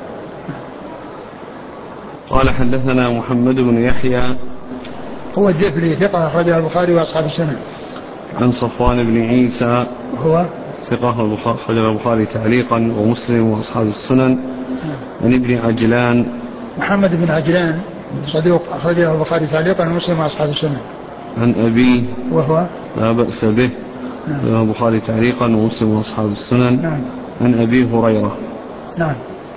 قال حدثنا محمد بن يحيى هو الدفلي ثقة أخرجه البخاري وأصحاب السنن. عن صفوان بن عيسى هو ثقة أخرجه البخاري تعليقا ومسلم وأصحاب السنن. عن ابن عجلان محمد بن عجلان صدوق أخرجه البخاري تعليقا ومسلم وأصحاب السنن. عن أبيه وهو لا بأس به أخرجه البخاري تعليقا ومسلم وأصحاب السنن. نعم. عن أبي هريرة. نعم.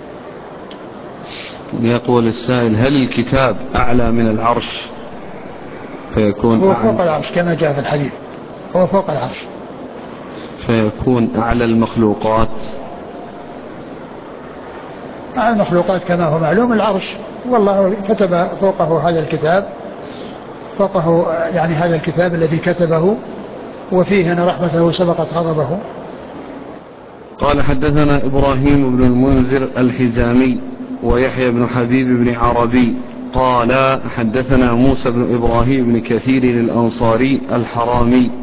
يقول السائل هل الكتاب أعلى من العرش فيكون هو فوق العرش كما جاء في الحديث، هو فوق العرش فيكون أعلى المخلوقات؟ المخلوقات كما هو معلوم العرش، والله كتب فوقه هذا الكتاب، فوقه يعني هذا الكتاب الذي كتبه، وفيه أن رحمته سبقت غضبه. قال حدثنا إبراهيم بن المنذر الحزامي ويحيى بن حبيب بن عربي قال حدثنا موسى بن إبراهيم بن كثير الأنصاري الحرامي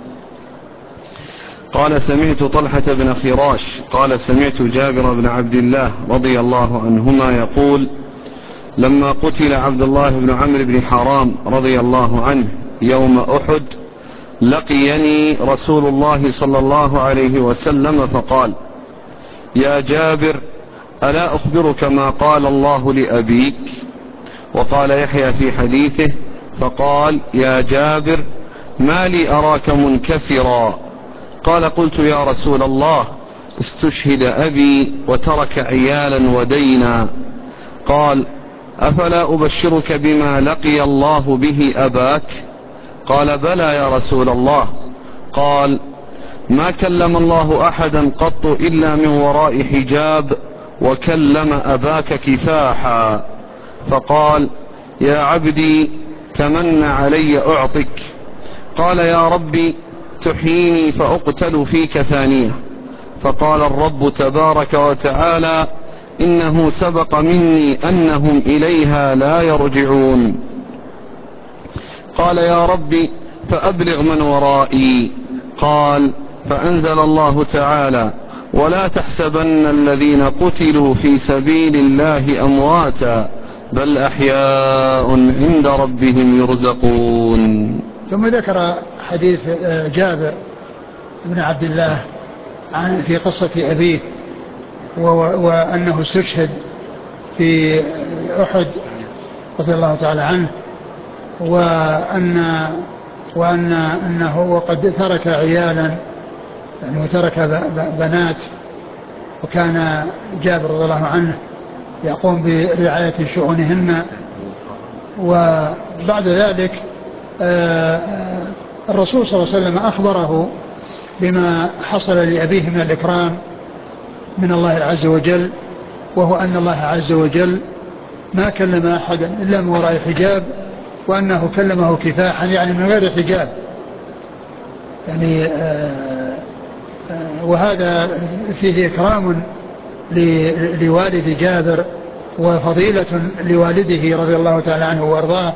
قال سمعت طلحة بن خراش قال سمعت جابر بن عبد الله رضي الله عنهما يقول لما قتل عبد الله بن عمرو بن حرام رضي الله عنه يوم أحد لقيني رسول الله صلى الله عليه وسلم فقال يا جابر ألا أخبرك ما قال الله لأبيك؟ وقال يحيى في حديثه فقال يا جابر ما لي أراك منكسرا؟ قال قلت يا رسول الله استشهد أبي وترك عيالا ودينا. قال أفلا أبشرك بما لقي الله به أباك؟ قال بلى يا رسول الله. قال ما كلم الله أحدا قط إلا من وراء حجاب وكلم أباك كفاحا. فقال يا عبدي تمن علي أعطك. قال يا ربي تحييني فأقتل فيك ثانية. فقال الرب تبارك وتعالى إنه سبق مني أنهم إليها لا يرجعون. قال يا ربي فأبلغ من ورائي. قال فأنزل الله تعالى ولا تحسبن الذين قتلوا في سبيل الله أمواتا بل أحياء عند ربهم يرزقون. ثم ذكر حديث جابر بن عبد الله في قصة أبيه وأنه استشهد في أحد رضي الله تعالى عنه، وأن وأن أنه وقد ترك عيالا يعني وترك بنات، وكان جابر رضي الله عنه يقوم برعاية شؤونهن. وبعد ذلك الرسول صلى الله عليه وسلم أخبره بما حصل لأبيه من الإكرام من الله عز وجل، وهو أن الله عز وجل ما كلم أحدا إلا من وراء حجاب، وأنه كلمه كفاحا يعني من غير حجاب يعني آآ آآ وهذا فيه إكرام لوالد جابر وفضيلة لوالده رضي الله تعالى عنه وارضاه.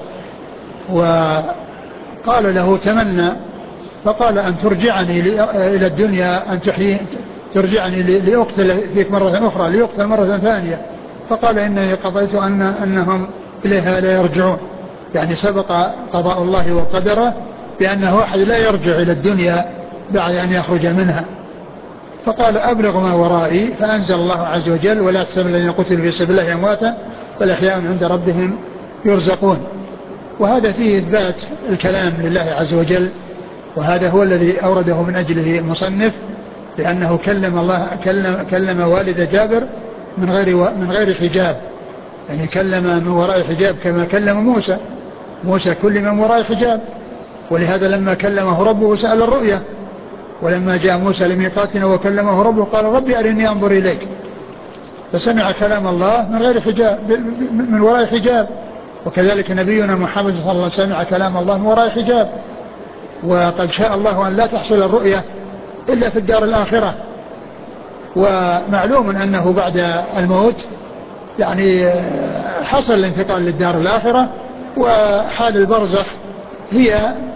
وقال له تمنى، فقال أن ترجعني إلى الدنيا، أن تحيي ترجعني لأقتل فيك مرة أخرى، ليقتل مرة ثانية. فقال إنني قضيت أن أنهم إليها لا يرجعون، يعني سبق قضاء الله وقدره بأنه واحد لا يرجع إلى الدنيا بعد أن يخرج منها. فقال أبلغ ما ورائي، فأنزل الله عز وجل ولا تحسبن الذين قتلوا في سبيل الله أمواتا بل أحياء عند ربهم يرزقون. وهذا فيه إثبات الكلام لله عز وجل، وهذا هو الذي أورده من أجله المصنف، لأنه كلم الله كلم, كلم والد جابر من غير من غير حجاب، يعني كلم من وراء حجاب كما كلم موسى. موسى كلم من وراء حجاب، ولهذا لما كلمه ربه سأل الرؤيا، ولما جاء موسى لميقاتنا وكلمه ربه قال ربي أرني أنظر إليك، فسمع كلام الله من غير حجاب من وراء حجاب. وكذلك نبينا محمد صلى الله عليه وسلم سمع كلام الله من وراء حجاب. وقد شاء الله أن لا تحصل الرؤيا إلا في الدار الآخرة، ومعلوم أنه بعد الموت يعني حصل الانتقال للدار الآخرة، وحال البرزخ هي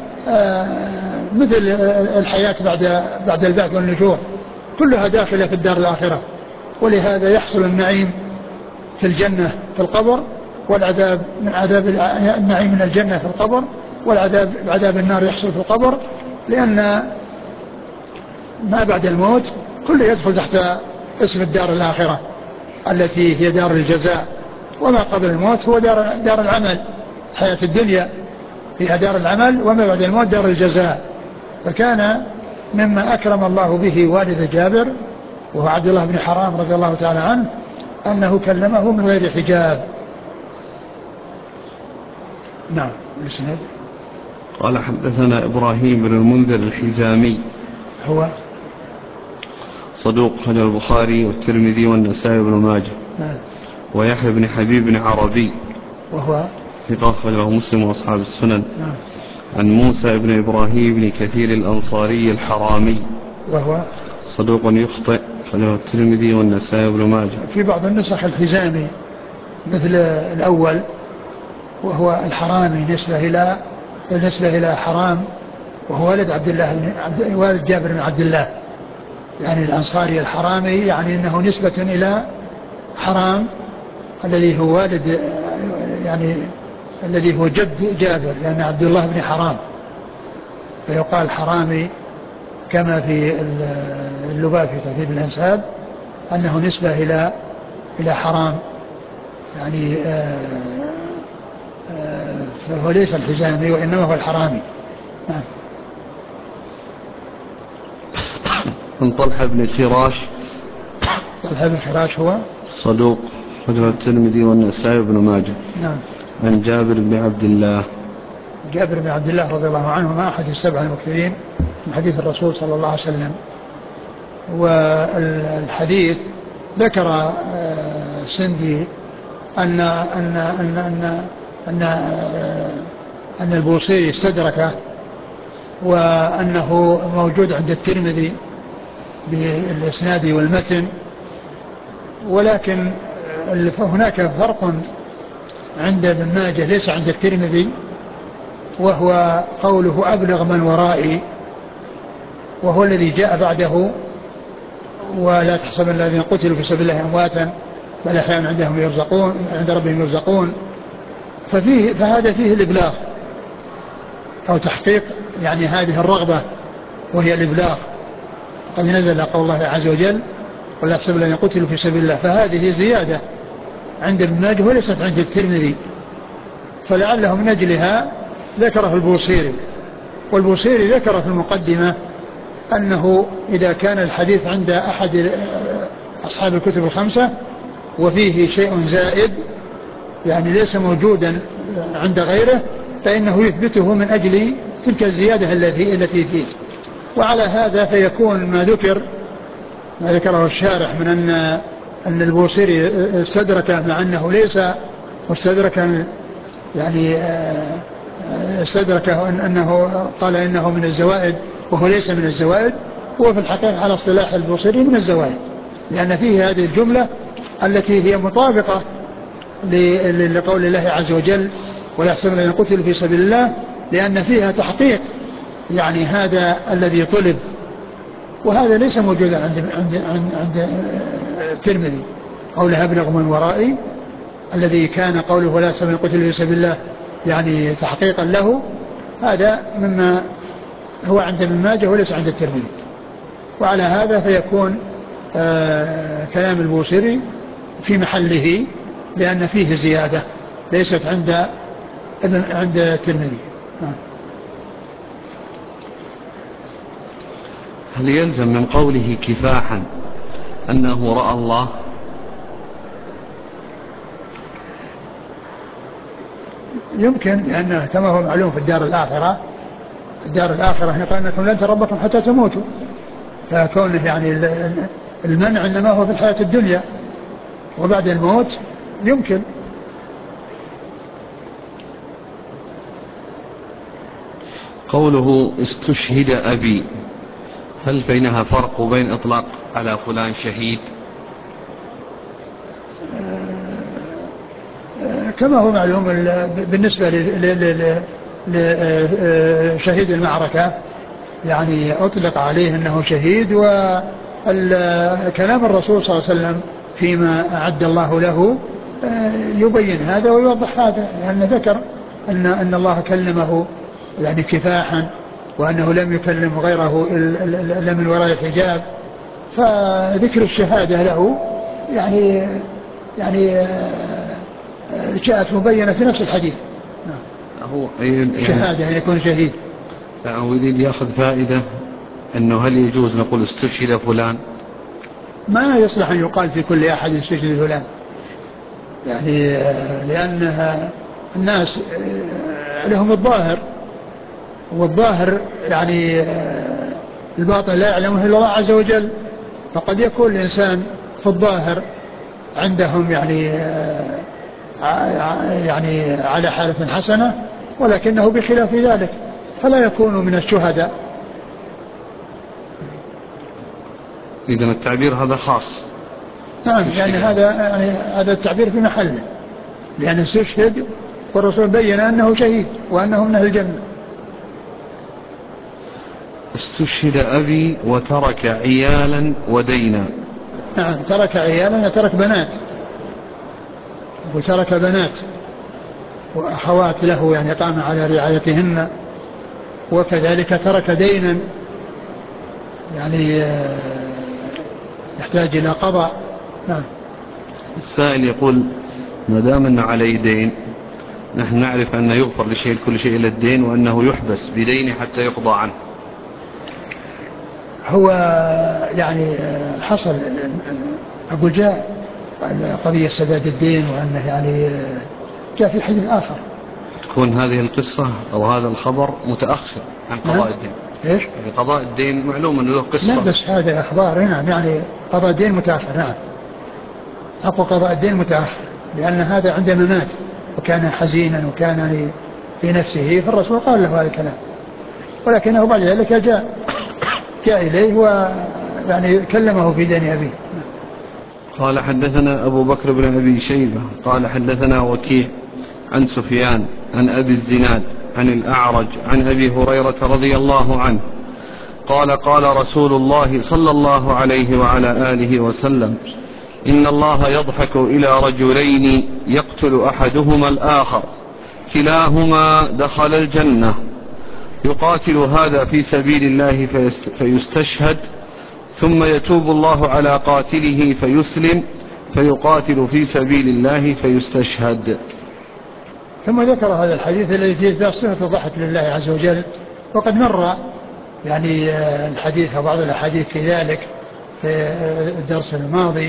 مثل الحياة بعد بعد البعث والنشور، كلها داخلة في الدار الآخرة. ولهذا يحصل النعيم في الجنة في القبر، والعذاب من عذاب النعيم من الجنة في القبر، والعذاب عذاب النار يحصل في القبر، لأن ما بعد الموت كله يدخل تحت اسم الدار الآخرة التي هي دار الجزاء، وما قبل الموت هو دار, دار العمل. حياة الدنيا فيها دار العمل، وما بعد الموت دار الجزاء. فكان مما أكرم الله به والد جابر وهو عبد الله بن حرام رضي الله تعالى عنه أنه كلمه من غير حجاب. نعم. قال حدثنا إبراهيم بن المنذر الحزامي هو صدوق خرج البخاري والترمذي والنسائي بن ماجه. نعم. ويحيى بن حبيب بن عربي وهو ثقة أخرجه مسلم وأصحاب السنن. نعم. عن موسى بن إبراهيم بن كثير الأنصاري الحرامي وهو صدوق يخطئ أخرجه الترمذي والنسائي وابن ماجه. في بعض النسخ الحزامي مثل الأول، وهو الحرامي نسبة إلى نسبة إلى حرام، وهو والد عبد الله بن والد جابر بن عبد الله، يعني الأنصاري الحرامي، يعني أنه نسبة إلى حرام الذي هو والد، يعني الذي هو جد جابر، لأن عبد الله بن حرام، فيقال حرامي كما في اللباب في تهذيب الأنساب أنه نسبة إلى إلى حرام، يعني آآ آآ فهو ليس الحزامي وإنما هو الحرامي. نعم. عن طلحة بن خراش طلحة بن خراش هو صدوق أخرجه الترمذي والنسائي وابن ماجه. نعم. عن جابر بن عبد الله جابر بن عبد الله رضي الله عنهما أحد السبع المكثرين من حديث الرسول صلى الله عليه وسلم. والحديث ذكر سندي أن أن أن أن أن, أن البوصيري استدركه، وأنه موجود عند الترمذي بالإسناد والمتن، ولكن هناك فرق عند ابن ماجه ليس عند الترمذي، وهو قوله أبلغ من ورائي، وهو الذي جاء بعده: ولا تحسبن الذين قتلوا في سبيل الله أمواتا بل أحياء عندهم يرزقون عند ربهم يرزقون. ففيه فهذا فيه الإبلاغ أو تحقيق يعني هذه الرغبة، وهي الإبلاغ. قد نزل قول الله عز وجل: ولا تحسبن الذين قتلوا في سبيل الله، فهذه زيادة عند ابن ماجه وليست عند الترمذي، فلعله من أجلها ذكره البوصيري. والبوصيري ذكر في المقدمة أنه إذا كان الحديث عند أحد أصحاب الكتب الخمسة وفيه شيء زائد يعني ليس موجودا عند غيره، فإنه يثبته من أجل تلك الزيادة التي التي فيه. وعلى هذا فيكون ما ذكر ما ذكره الشارح من أن أن البوصيري استدرك، مع أنه ليس مستدركا، يعني استدرك أنه قال إنه من الزوائد وهو ليس من الزوائد، هو في الحقيقة على اصطلاح البوصيري من الزوائد، لأن فيه هذه الجملة التي هي مطابقة لقول الله عز وجل: ولا تحسبن الذين قتلوا في سبيل الله، لأن فيها تحقيق يعني هذا الذي طلب، وهذا ليس موجودا عند عند عند, عند الترمذي. قوله أبلغ من ورائي الذي كان قوله ولا تحسبن الذين قتلوا في سبيل الله يعني تحقيقا له، هذا مما هو عند ابن ماجه وليس عند الترمذي. وعلى هذا فيكون آه كلام البوصيري في محله، لأن فيه زيادة ليست عند عند الترمذي. هل يلزم من قوله كفاحا أنه رأى الله؟ يمكن، لأنه كما هو معلوم في الدار الآخرة الدار الآخرة قال أنكم لن تروا ربكم حتى تموتوا، فكونه يعني المنع إنما هو في الحياة الدنيا، وبعد الموت يمكن. قوله استشهد أبي، هل بينها فرق بين إطلاق على فلان شهيد؟ كما هو معلوم بالنسبة لشهيد المعركة يعني أطلق عليه أنه شهيد، وكلام الرسول صلى الله عليه وسلم فيما أعد الله له يبين هذا ويوضح هذا، لأن ذكر أن أن الله كلمه يعني كفاحا، وأنه لم يكلم غيره إلا من وراء الحجاب، فذكر الشهادة له يعني يعني جاءت مبينة في نفس الحديث. هو يعني شهادة أن يكون شهيد. هو يريد يأخذ فائدة أنه هل يجوز نقول استشهد فلان؟ ما يصلح أن يقال في كل أحد استشهد فلان، يعني لأنها الناس لهم الظاهر، والظاهر يعني الباطن لا يعلمه إلا الله عز وجل، فقد يكون الإنسان في الظاهر عندهم يعني يعني على حالة حسنة، ولكنه بخلاف ذلك فلا يكون من الشهداء. إذن التعبير هذا خاص. نعم، يعني هذا يعني هذا التعبير في محله، لأن استشهد والرسول بين أنه شهيد وأنه من أهل الجنة. استشهد أبي وترك عيالا ودينا. نعم، ترك عيالا، ترك بنات، وترك بنات وأخوات له يعني قام على رعايتهن، وكذلك ترك دينا يعني يحتاج إلى قضاء. نعم. السائل يقول: ما دام أن عليه دين، نحن نعرف أن يغفر لشيء كل شيء إلى الدين، وأنه يحبس بدينه حتى يقضى عنه. هو يعني حصل أقول جاء قضية سداد الدين، وأنه يعني جاء في الحديث الآخر. تكون هذه القصة أو هذا الخبر متأخر عن قضاء نعم. الدين. إيش؟ يعني قضاء الدين معلوم أنه له قصة. لا بس هذا أخبار. نعم، يعني قضاء الدين متأخر. نعم، حق قضاء الدين متأخر، لأن هذا عندما مات وكان حزينا وكان في نفسه، فالرسول قال له هذا الكلام، ولكنه بعد ذلك جاء جاء إليه ويعني كلمه في دين أبيه. قال: حدثنا أبو بكر بن أبي شيبة قال حدثنا وكيع عن سفيان عن أبي الزناد عن الأعرج عن أبي هريرة رضي الله عنه قال: قال رسول الله صلى الله عليه وعلى آله وسلم: إن الله يضحك إلى رجلين يقتل أحدهما الآخر، كلاهما دخل الجنة، يقاتل هذا في سبيل الله فيستشهد، ثم يتوب الله على قاتله فيسلم، فيقاتل في سبيل الله فيستشهد. ثم ذكر هذا الحديث الذي فيه صفة الضحك لله عز وجل، وقد مر يعني الحديث وبعض الأحاديث في ذلك في الدرس الماضي،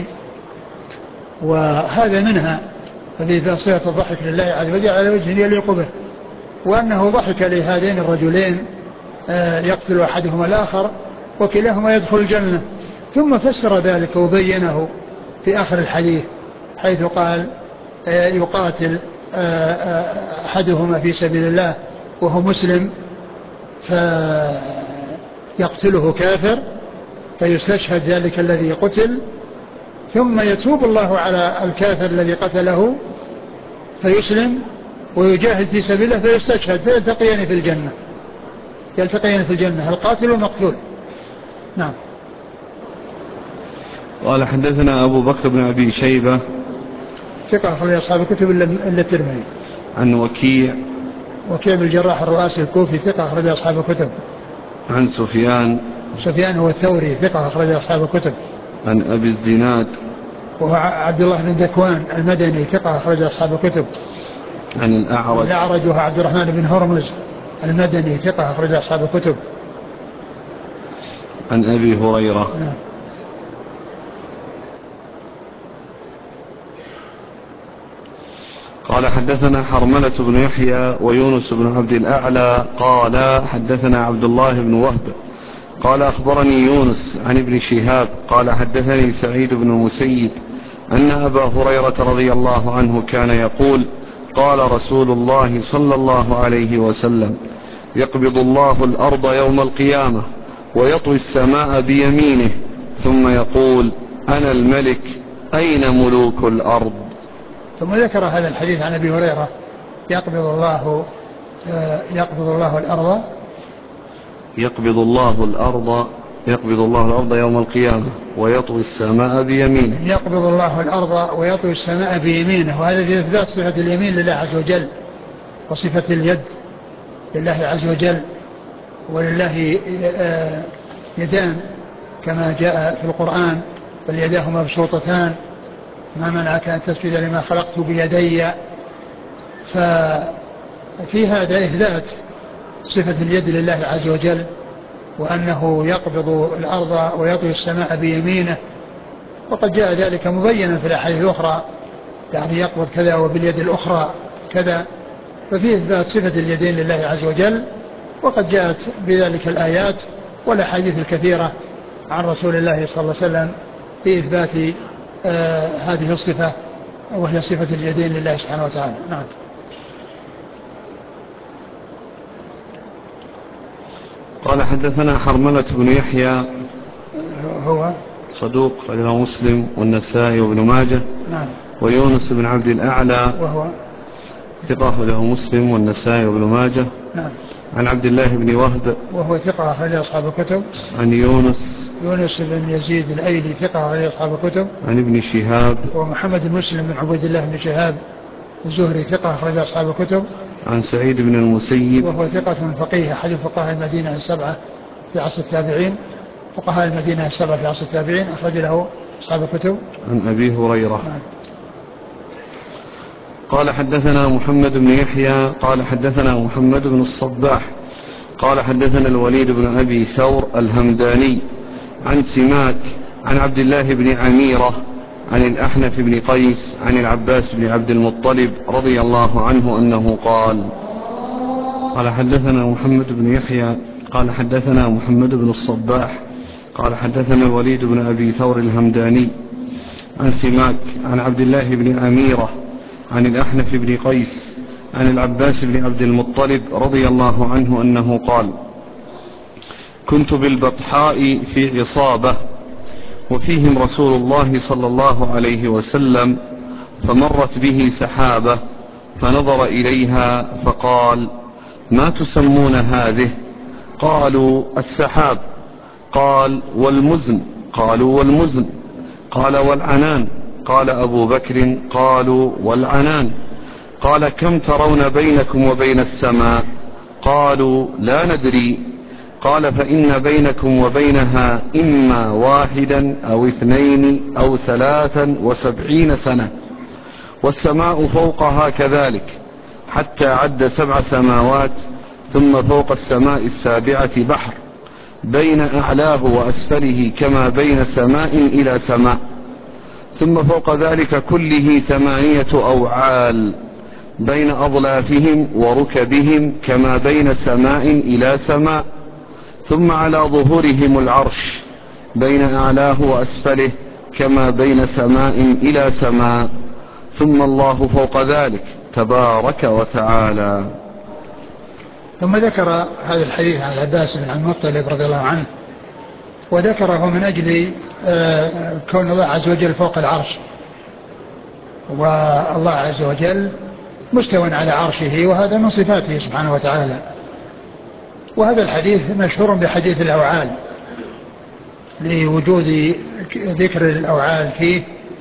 وهذا منها الذي فيه صفة الضحك لله عز وجل على وجه يليق به، وأنه ضحك لهذين الرجلين يقتل أحدهما الآخر وكلاهما يدخل الجنة. ثم فسر ذلك وبينه في آخر الحديث حيث قال: يقاتل أحدهما في سبيل الله وهو مسلم فيقتله كافر فيستشهد ذلك الذي قتل، ثم يتوب الله على الكافر الذي قتله فيسلم ويجاهد في سبيل الله فيستشهد، فيلتقيان في الجنة، يلتقيان في الجنة القاتل والمقتول. نعم. قال: حدثنا أبو بكر بن أبي شيبة ثقة أخرج أصحاب الكتب إلا الترمذي. عن وكيع وكيع بن الجراح الرؤاسي الكوفي ثقة أخرج أصحاب الكتب. عن سفيان سفيان هو الثوري ثقة أخرج أصحاب الكتب. عن أبي الزناد وهو عبد الله بن ذكوان المدني ثقة أخرج أصحاب الكتب. عن الأعرج الأعرج وهو عبد الرحمن بن هرمز المدني ثقة أخرج أصحاب الكتب. عن أبي هريرة. نعم. قال: حدثنا حرملة بن يحيى ويونس بن عبد الأعلى قال: حدثنا عبد الله بن وهب قال: أخبرني يونس عن ابن شهاب قال: حدثني سعيد بن المسيب أن أبا هريرة رضي الله عنه كان يقول: قال رسول الله صلى الله عليه وسلم: يقبض الله الأرض يوم القيامة ويطوي السماء بيمينه، ثم يقول: أنا الملك، أين ملوك الأرض؟ ثم ذكر هذا الحديث عن أبي هريرة: يقبض الله يقبض الله الأرض يقبض الله الأرض يقبض الله الأرض يوم القيامة ويطوي السماء بيمينه. يقبض الله الأرض ويطوي السماء بيمينه، وهذا في إثبات صفة اليمين لله عز وجل، وصفة اليد لله عز وجل، ولله يدان كما جاء في القرآن: بل يداه مبسوطتان ما منعك أن تسجد لما خلقت بيدي. ففي هذا إثبات صفة اليد لله عز وجل، وأنه يقبض الأرض ويطوي السماء بيمينه، وقد جاء ذلك مبينا في الأحاديث الأخرى، يعني يقبض كذا وباليد الأخرى كذا، ففي إثبات صفة اليدين لله عز وجل، وقد جاءت بذلك الآيات والأحاديث الكثيرة عن رسول الله صلى الله عليه وسلم في إثبات آه هذه الصفة وهي صفة اليدين لله سبحانه وتعالى. نعم. قال حدثنا حرملة بن يحيى هو صدوق رواه مسلم والنسائي وابن ماجه. نعم. ويونس بن عبد الأعلى وهو ثقة رواه مسلم والنسائي وابن ماجه. نعم. عن عبد الله بن وهب وهو ثقة أخرج أصحاب الكتب. عن يونس يونس بن يزيد الأيلي ثقة أخرج أصحاب الكتب. عن ابن شهاب ومحمد بن مسلم بن عبيد الله بن شهاب الزهري ثقة أخرج أصحاب الكتب. عن سعيد بن المسيب وهو ثقة فقيه أحد فقهاء المدينة السبعة في عصر التابعين فقهاء المدينة السبعة في عصر التابعين أخرج له أصحاب الكتب. عن أبي هريرة. نعم. قال حدثنا محمد بن يحيى قال حدثنا محمد بن الصباح قال حدثنا الوليد بن أبي ثور الهمداني عن سماك عن عبد الله بن عميرة عن الأحنف بن قيس عن العباس بن عبد المطلب رضي الله عنه أنه قال قال حدثنا محمد بن يحيى قال حدثنا محمد بن الصباح قال حدثنا الوليد بن أبي ثور الهمداني عن سماك عن عبد الله بن عميرة عن الأحنف بن قيس عن العباس بن عبد المطلب رضي الله عنه أنه قال كنت بالبطحاء في عصابة وفيهم رسول الله صلى الله عليه وسلم فمرت به سحابة فنظر إليها فقال ما تسمون هذه؟ قالوا السحاب. قال والمزن؟ قالوا والمزن. قال والعنان؟ قال أبو بكر. قالوا والعنان. قال كم ترون بينكم وبين السماء؟ قالوا لا ندري. قال فإن بينكم وبينها إما واحدا أو اثنين أو ثلاثا وسبعين سنة والسماء فوقها كذلك حتى عد سبع سماوات ثم فوق السماء السابعة بحر بين أعلاه وأسفله كما بين سماء إلى سماء ثم فوق ذلك كله ثمانية أوعال بين أضلافهم وركبهم كما بين سماء إلى سماء ثم على ظهورهم العرش بين أعلاه وأسفله كما بين سماء إلى سماء ثم الله فوق ذلك تبارك وتعالى. ثم ذكر هذا الحديث عن العباس بن عبد المطلب رضي الله عنه وذكره من أجل كون الله عز وجل فوق العرش والله عز وجل مستوى على عرشه وهذا من صفاته سبحانه وتعالى. وهذا الحديث مشهور بحديث الأوعال لوجود ذكر الأوعال فيه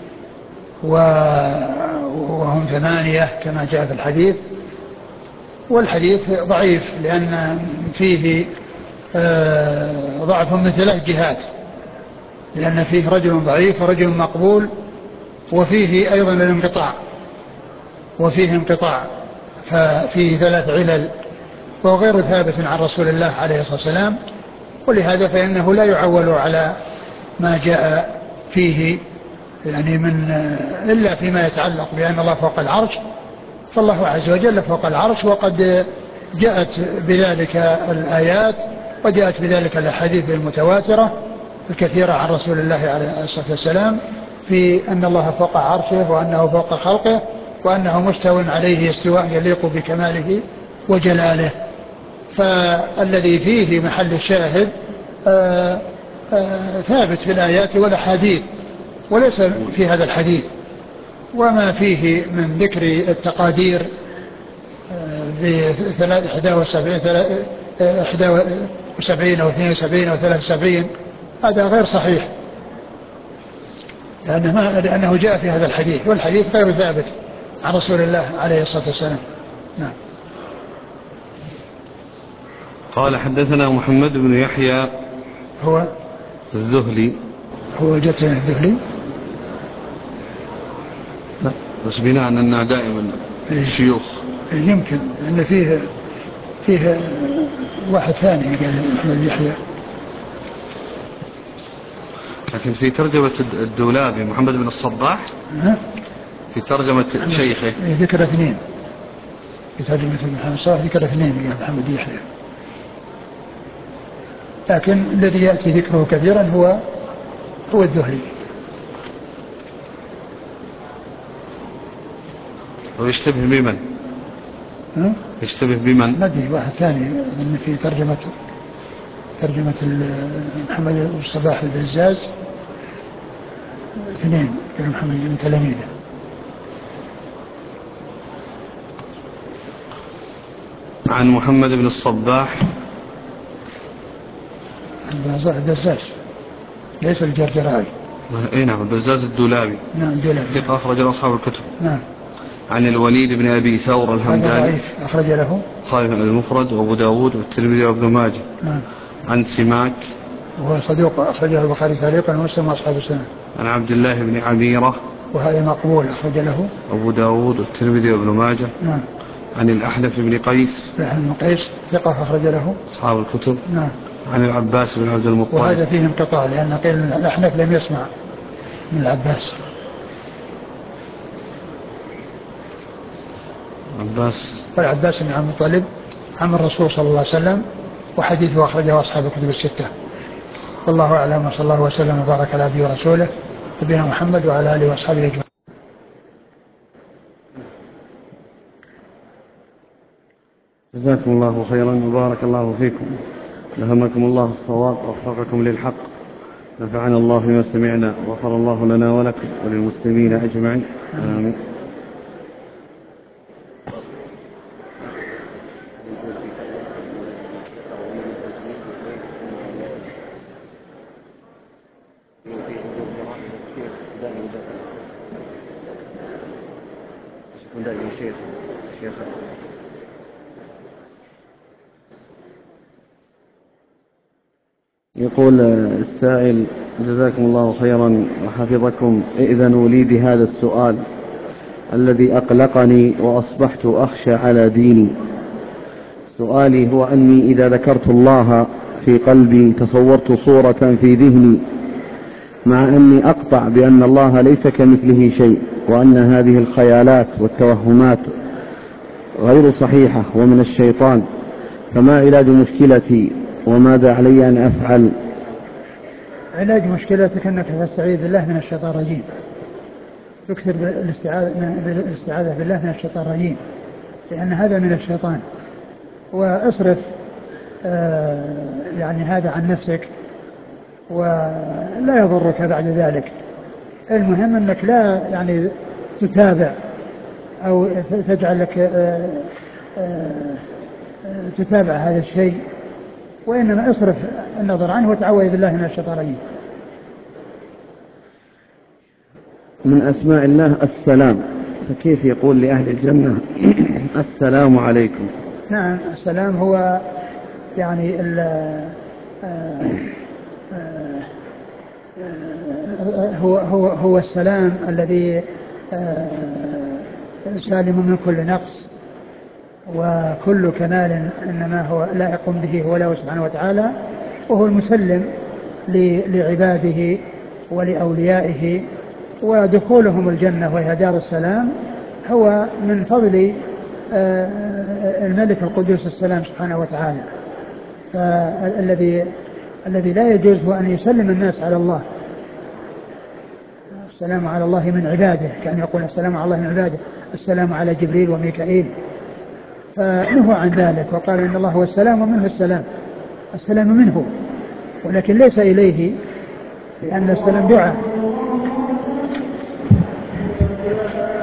وهم ثمانية كما جاء في الحديث. والحديث ضعيف لأن فيه ضعف من ثلاث جهات لأن فيه رجل ضعيف ورجل مقبول وفيه أيضا الانقطاع وفيه انقطاع ففيه ثلاث علل وهو غير ثابت عن رسول الله عليه الصلاة والسلام. ولهذا فإنه لا يعول على ما جاء فيه يعني من إلا فيما يتعلق بأن الله فوق العرش فالله عز وجل فوق العرش وقد جاءت بذلك الآيات وجاءت بذلك الأحاديث المتواترة الكثيرة عن رسول الله عليه الصلاة والسلام في أن الله فوق عرشه وأنه فوق خلقه وأنه مستوى عليه استواء يليق بكماله وجلاله. فالذي فيه محل الشاهد آآ آآ ثابت في الآيات والأحاديث وليس في هذا الحديث. وما فيه من ذكر التقادير بإحدى وسبعين أو اثنين وسبعين أو ثلاث وسبعين هذا غير صحيح لأنه, لأنه جاء في هذا الحديث والحديث غير ثابت عن رسول الله عليه الصلاة والسلام. نعم. قال حدثنا محمد بن يحيى هو الذهلي هو جتنا الذهلي لا بس بناء أننا دائما الشيوخ يمكن أن فيه فيه واحد ثاني قال محمد بن يحيى لكن في ترجمة الدولابي محمد بن الصباح ها؟ في ترجمة شيخه ذكر اثنين في ترجمة محمد الصباح ذكر اثنين قال محمد بن يحيى لكن الذي يأتي ذكره كثيرا هو هو الذهلي. ويشتبه بمن؟ ها؟ يشتبه بمن؟ ندي واحد ثاني من في ترجمة ترجمة محمد بن الصباح البزاز، اثنين كان محمد بن تلاميذه. عن محمد بن الصباح البزاز ليس الجرجرائي. اي نعم البزاز الدولابي. نعم الدولابي. ثقة أخرج له أصحاب الكتب. نعم. عن الوليد بن أبي ثور الهمداني. هذا ضعيف أخرج له خالف المفرد وأبو داود والترمذي وابن ماجه. نعم. عن سماك وهو صدوق أخرج له البخاري تعليقا ومسلم وأصحاب السنة. عن عبد الله بن عبيرة وهذا مقبول أخرج له أبو داود والترمذي وابن ماجه. نعم. عن الأحنف بن قيس. الأحنف بن قيس ثقة أخرج له أصحاب الكتب. نعم. عن العباس بن عبد المطلب. وهذا فيه انقطاع لأن قيل الأحنف لم يسمع من العباس. عباس والعباس بن عبد المطلب عم الرسول صلى الله عليه وسلم، وحديثه أخرجه أصحاب الكتب الستة. والله أعلم، وصلى الله وسلم وبارك على عبده ورسوله نبينا محمد وعلى آله وأصحابه أجمعين. جزاكم الله خيرا وبارك الله فيكم، ألهمكم الله الصواب ووفقكم للحق، نفعنا الله بما سمعنا وغفر الله لنا ولكم وللمسلمين أجمعين آمين. يقول السائل جزاكم الله خيرا وحفظكم، ائذنوا لي بهذا السؤال الذي أقلقني وأصبحت أخشى على ديني. سؤالي هو أني إذا ذكرت الله في قلبي تصورت صورة في ذهني، مع أني أقطع بأن الله ليس كمثله شيء، وأن هذه الخيالات والتوهمات غير صحيحة ومن الشيطان، فما علاج مشكلتي وماذا علي أن أفعل؟ علاج مشكلتك أنك تستعيذ بالله من الشيطان الرجيم، تكثر بالاستعاذة بالله من الشيطان الرجيم، لأن هذا من الشيطان. واصرف آه يعني هذا عن نفسك ولا يضرك بعد ذلك. المهم أنك لا يعني تتابع أو تجعل لك آه آه تتابع هذا الشيء، وإنما اصرف النظر عنه وتعوذ بالله من الشيطان الرجيم. من أسماء الله السلام، فكيف يقول لأهل الجنة السلام عليكم؟ نعم، السلام هو يعني ال هو هو هو السلام الذي سالم من كل نقص وكل كمال، إنما هو لائق به هو له سبحانه وتعالى، وهو المسلم لعباده ولأوليائه، ودخولهم الجنة وهي دار السلام هو من فضل الملك القدوس السلام سبحانه وتعالى. فالذي الذي لا يجوز هو أن يسلم الناس على الله. السلام على الله من عباده، كان يقول السلام على الله من عباده، السلام على جبريل وميكائيل، فنهوا عن ذلك وقال إن الله هو السلام ومنه السلام، السلام منه ولكن ليس إليه، لأن السلام دعاء.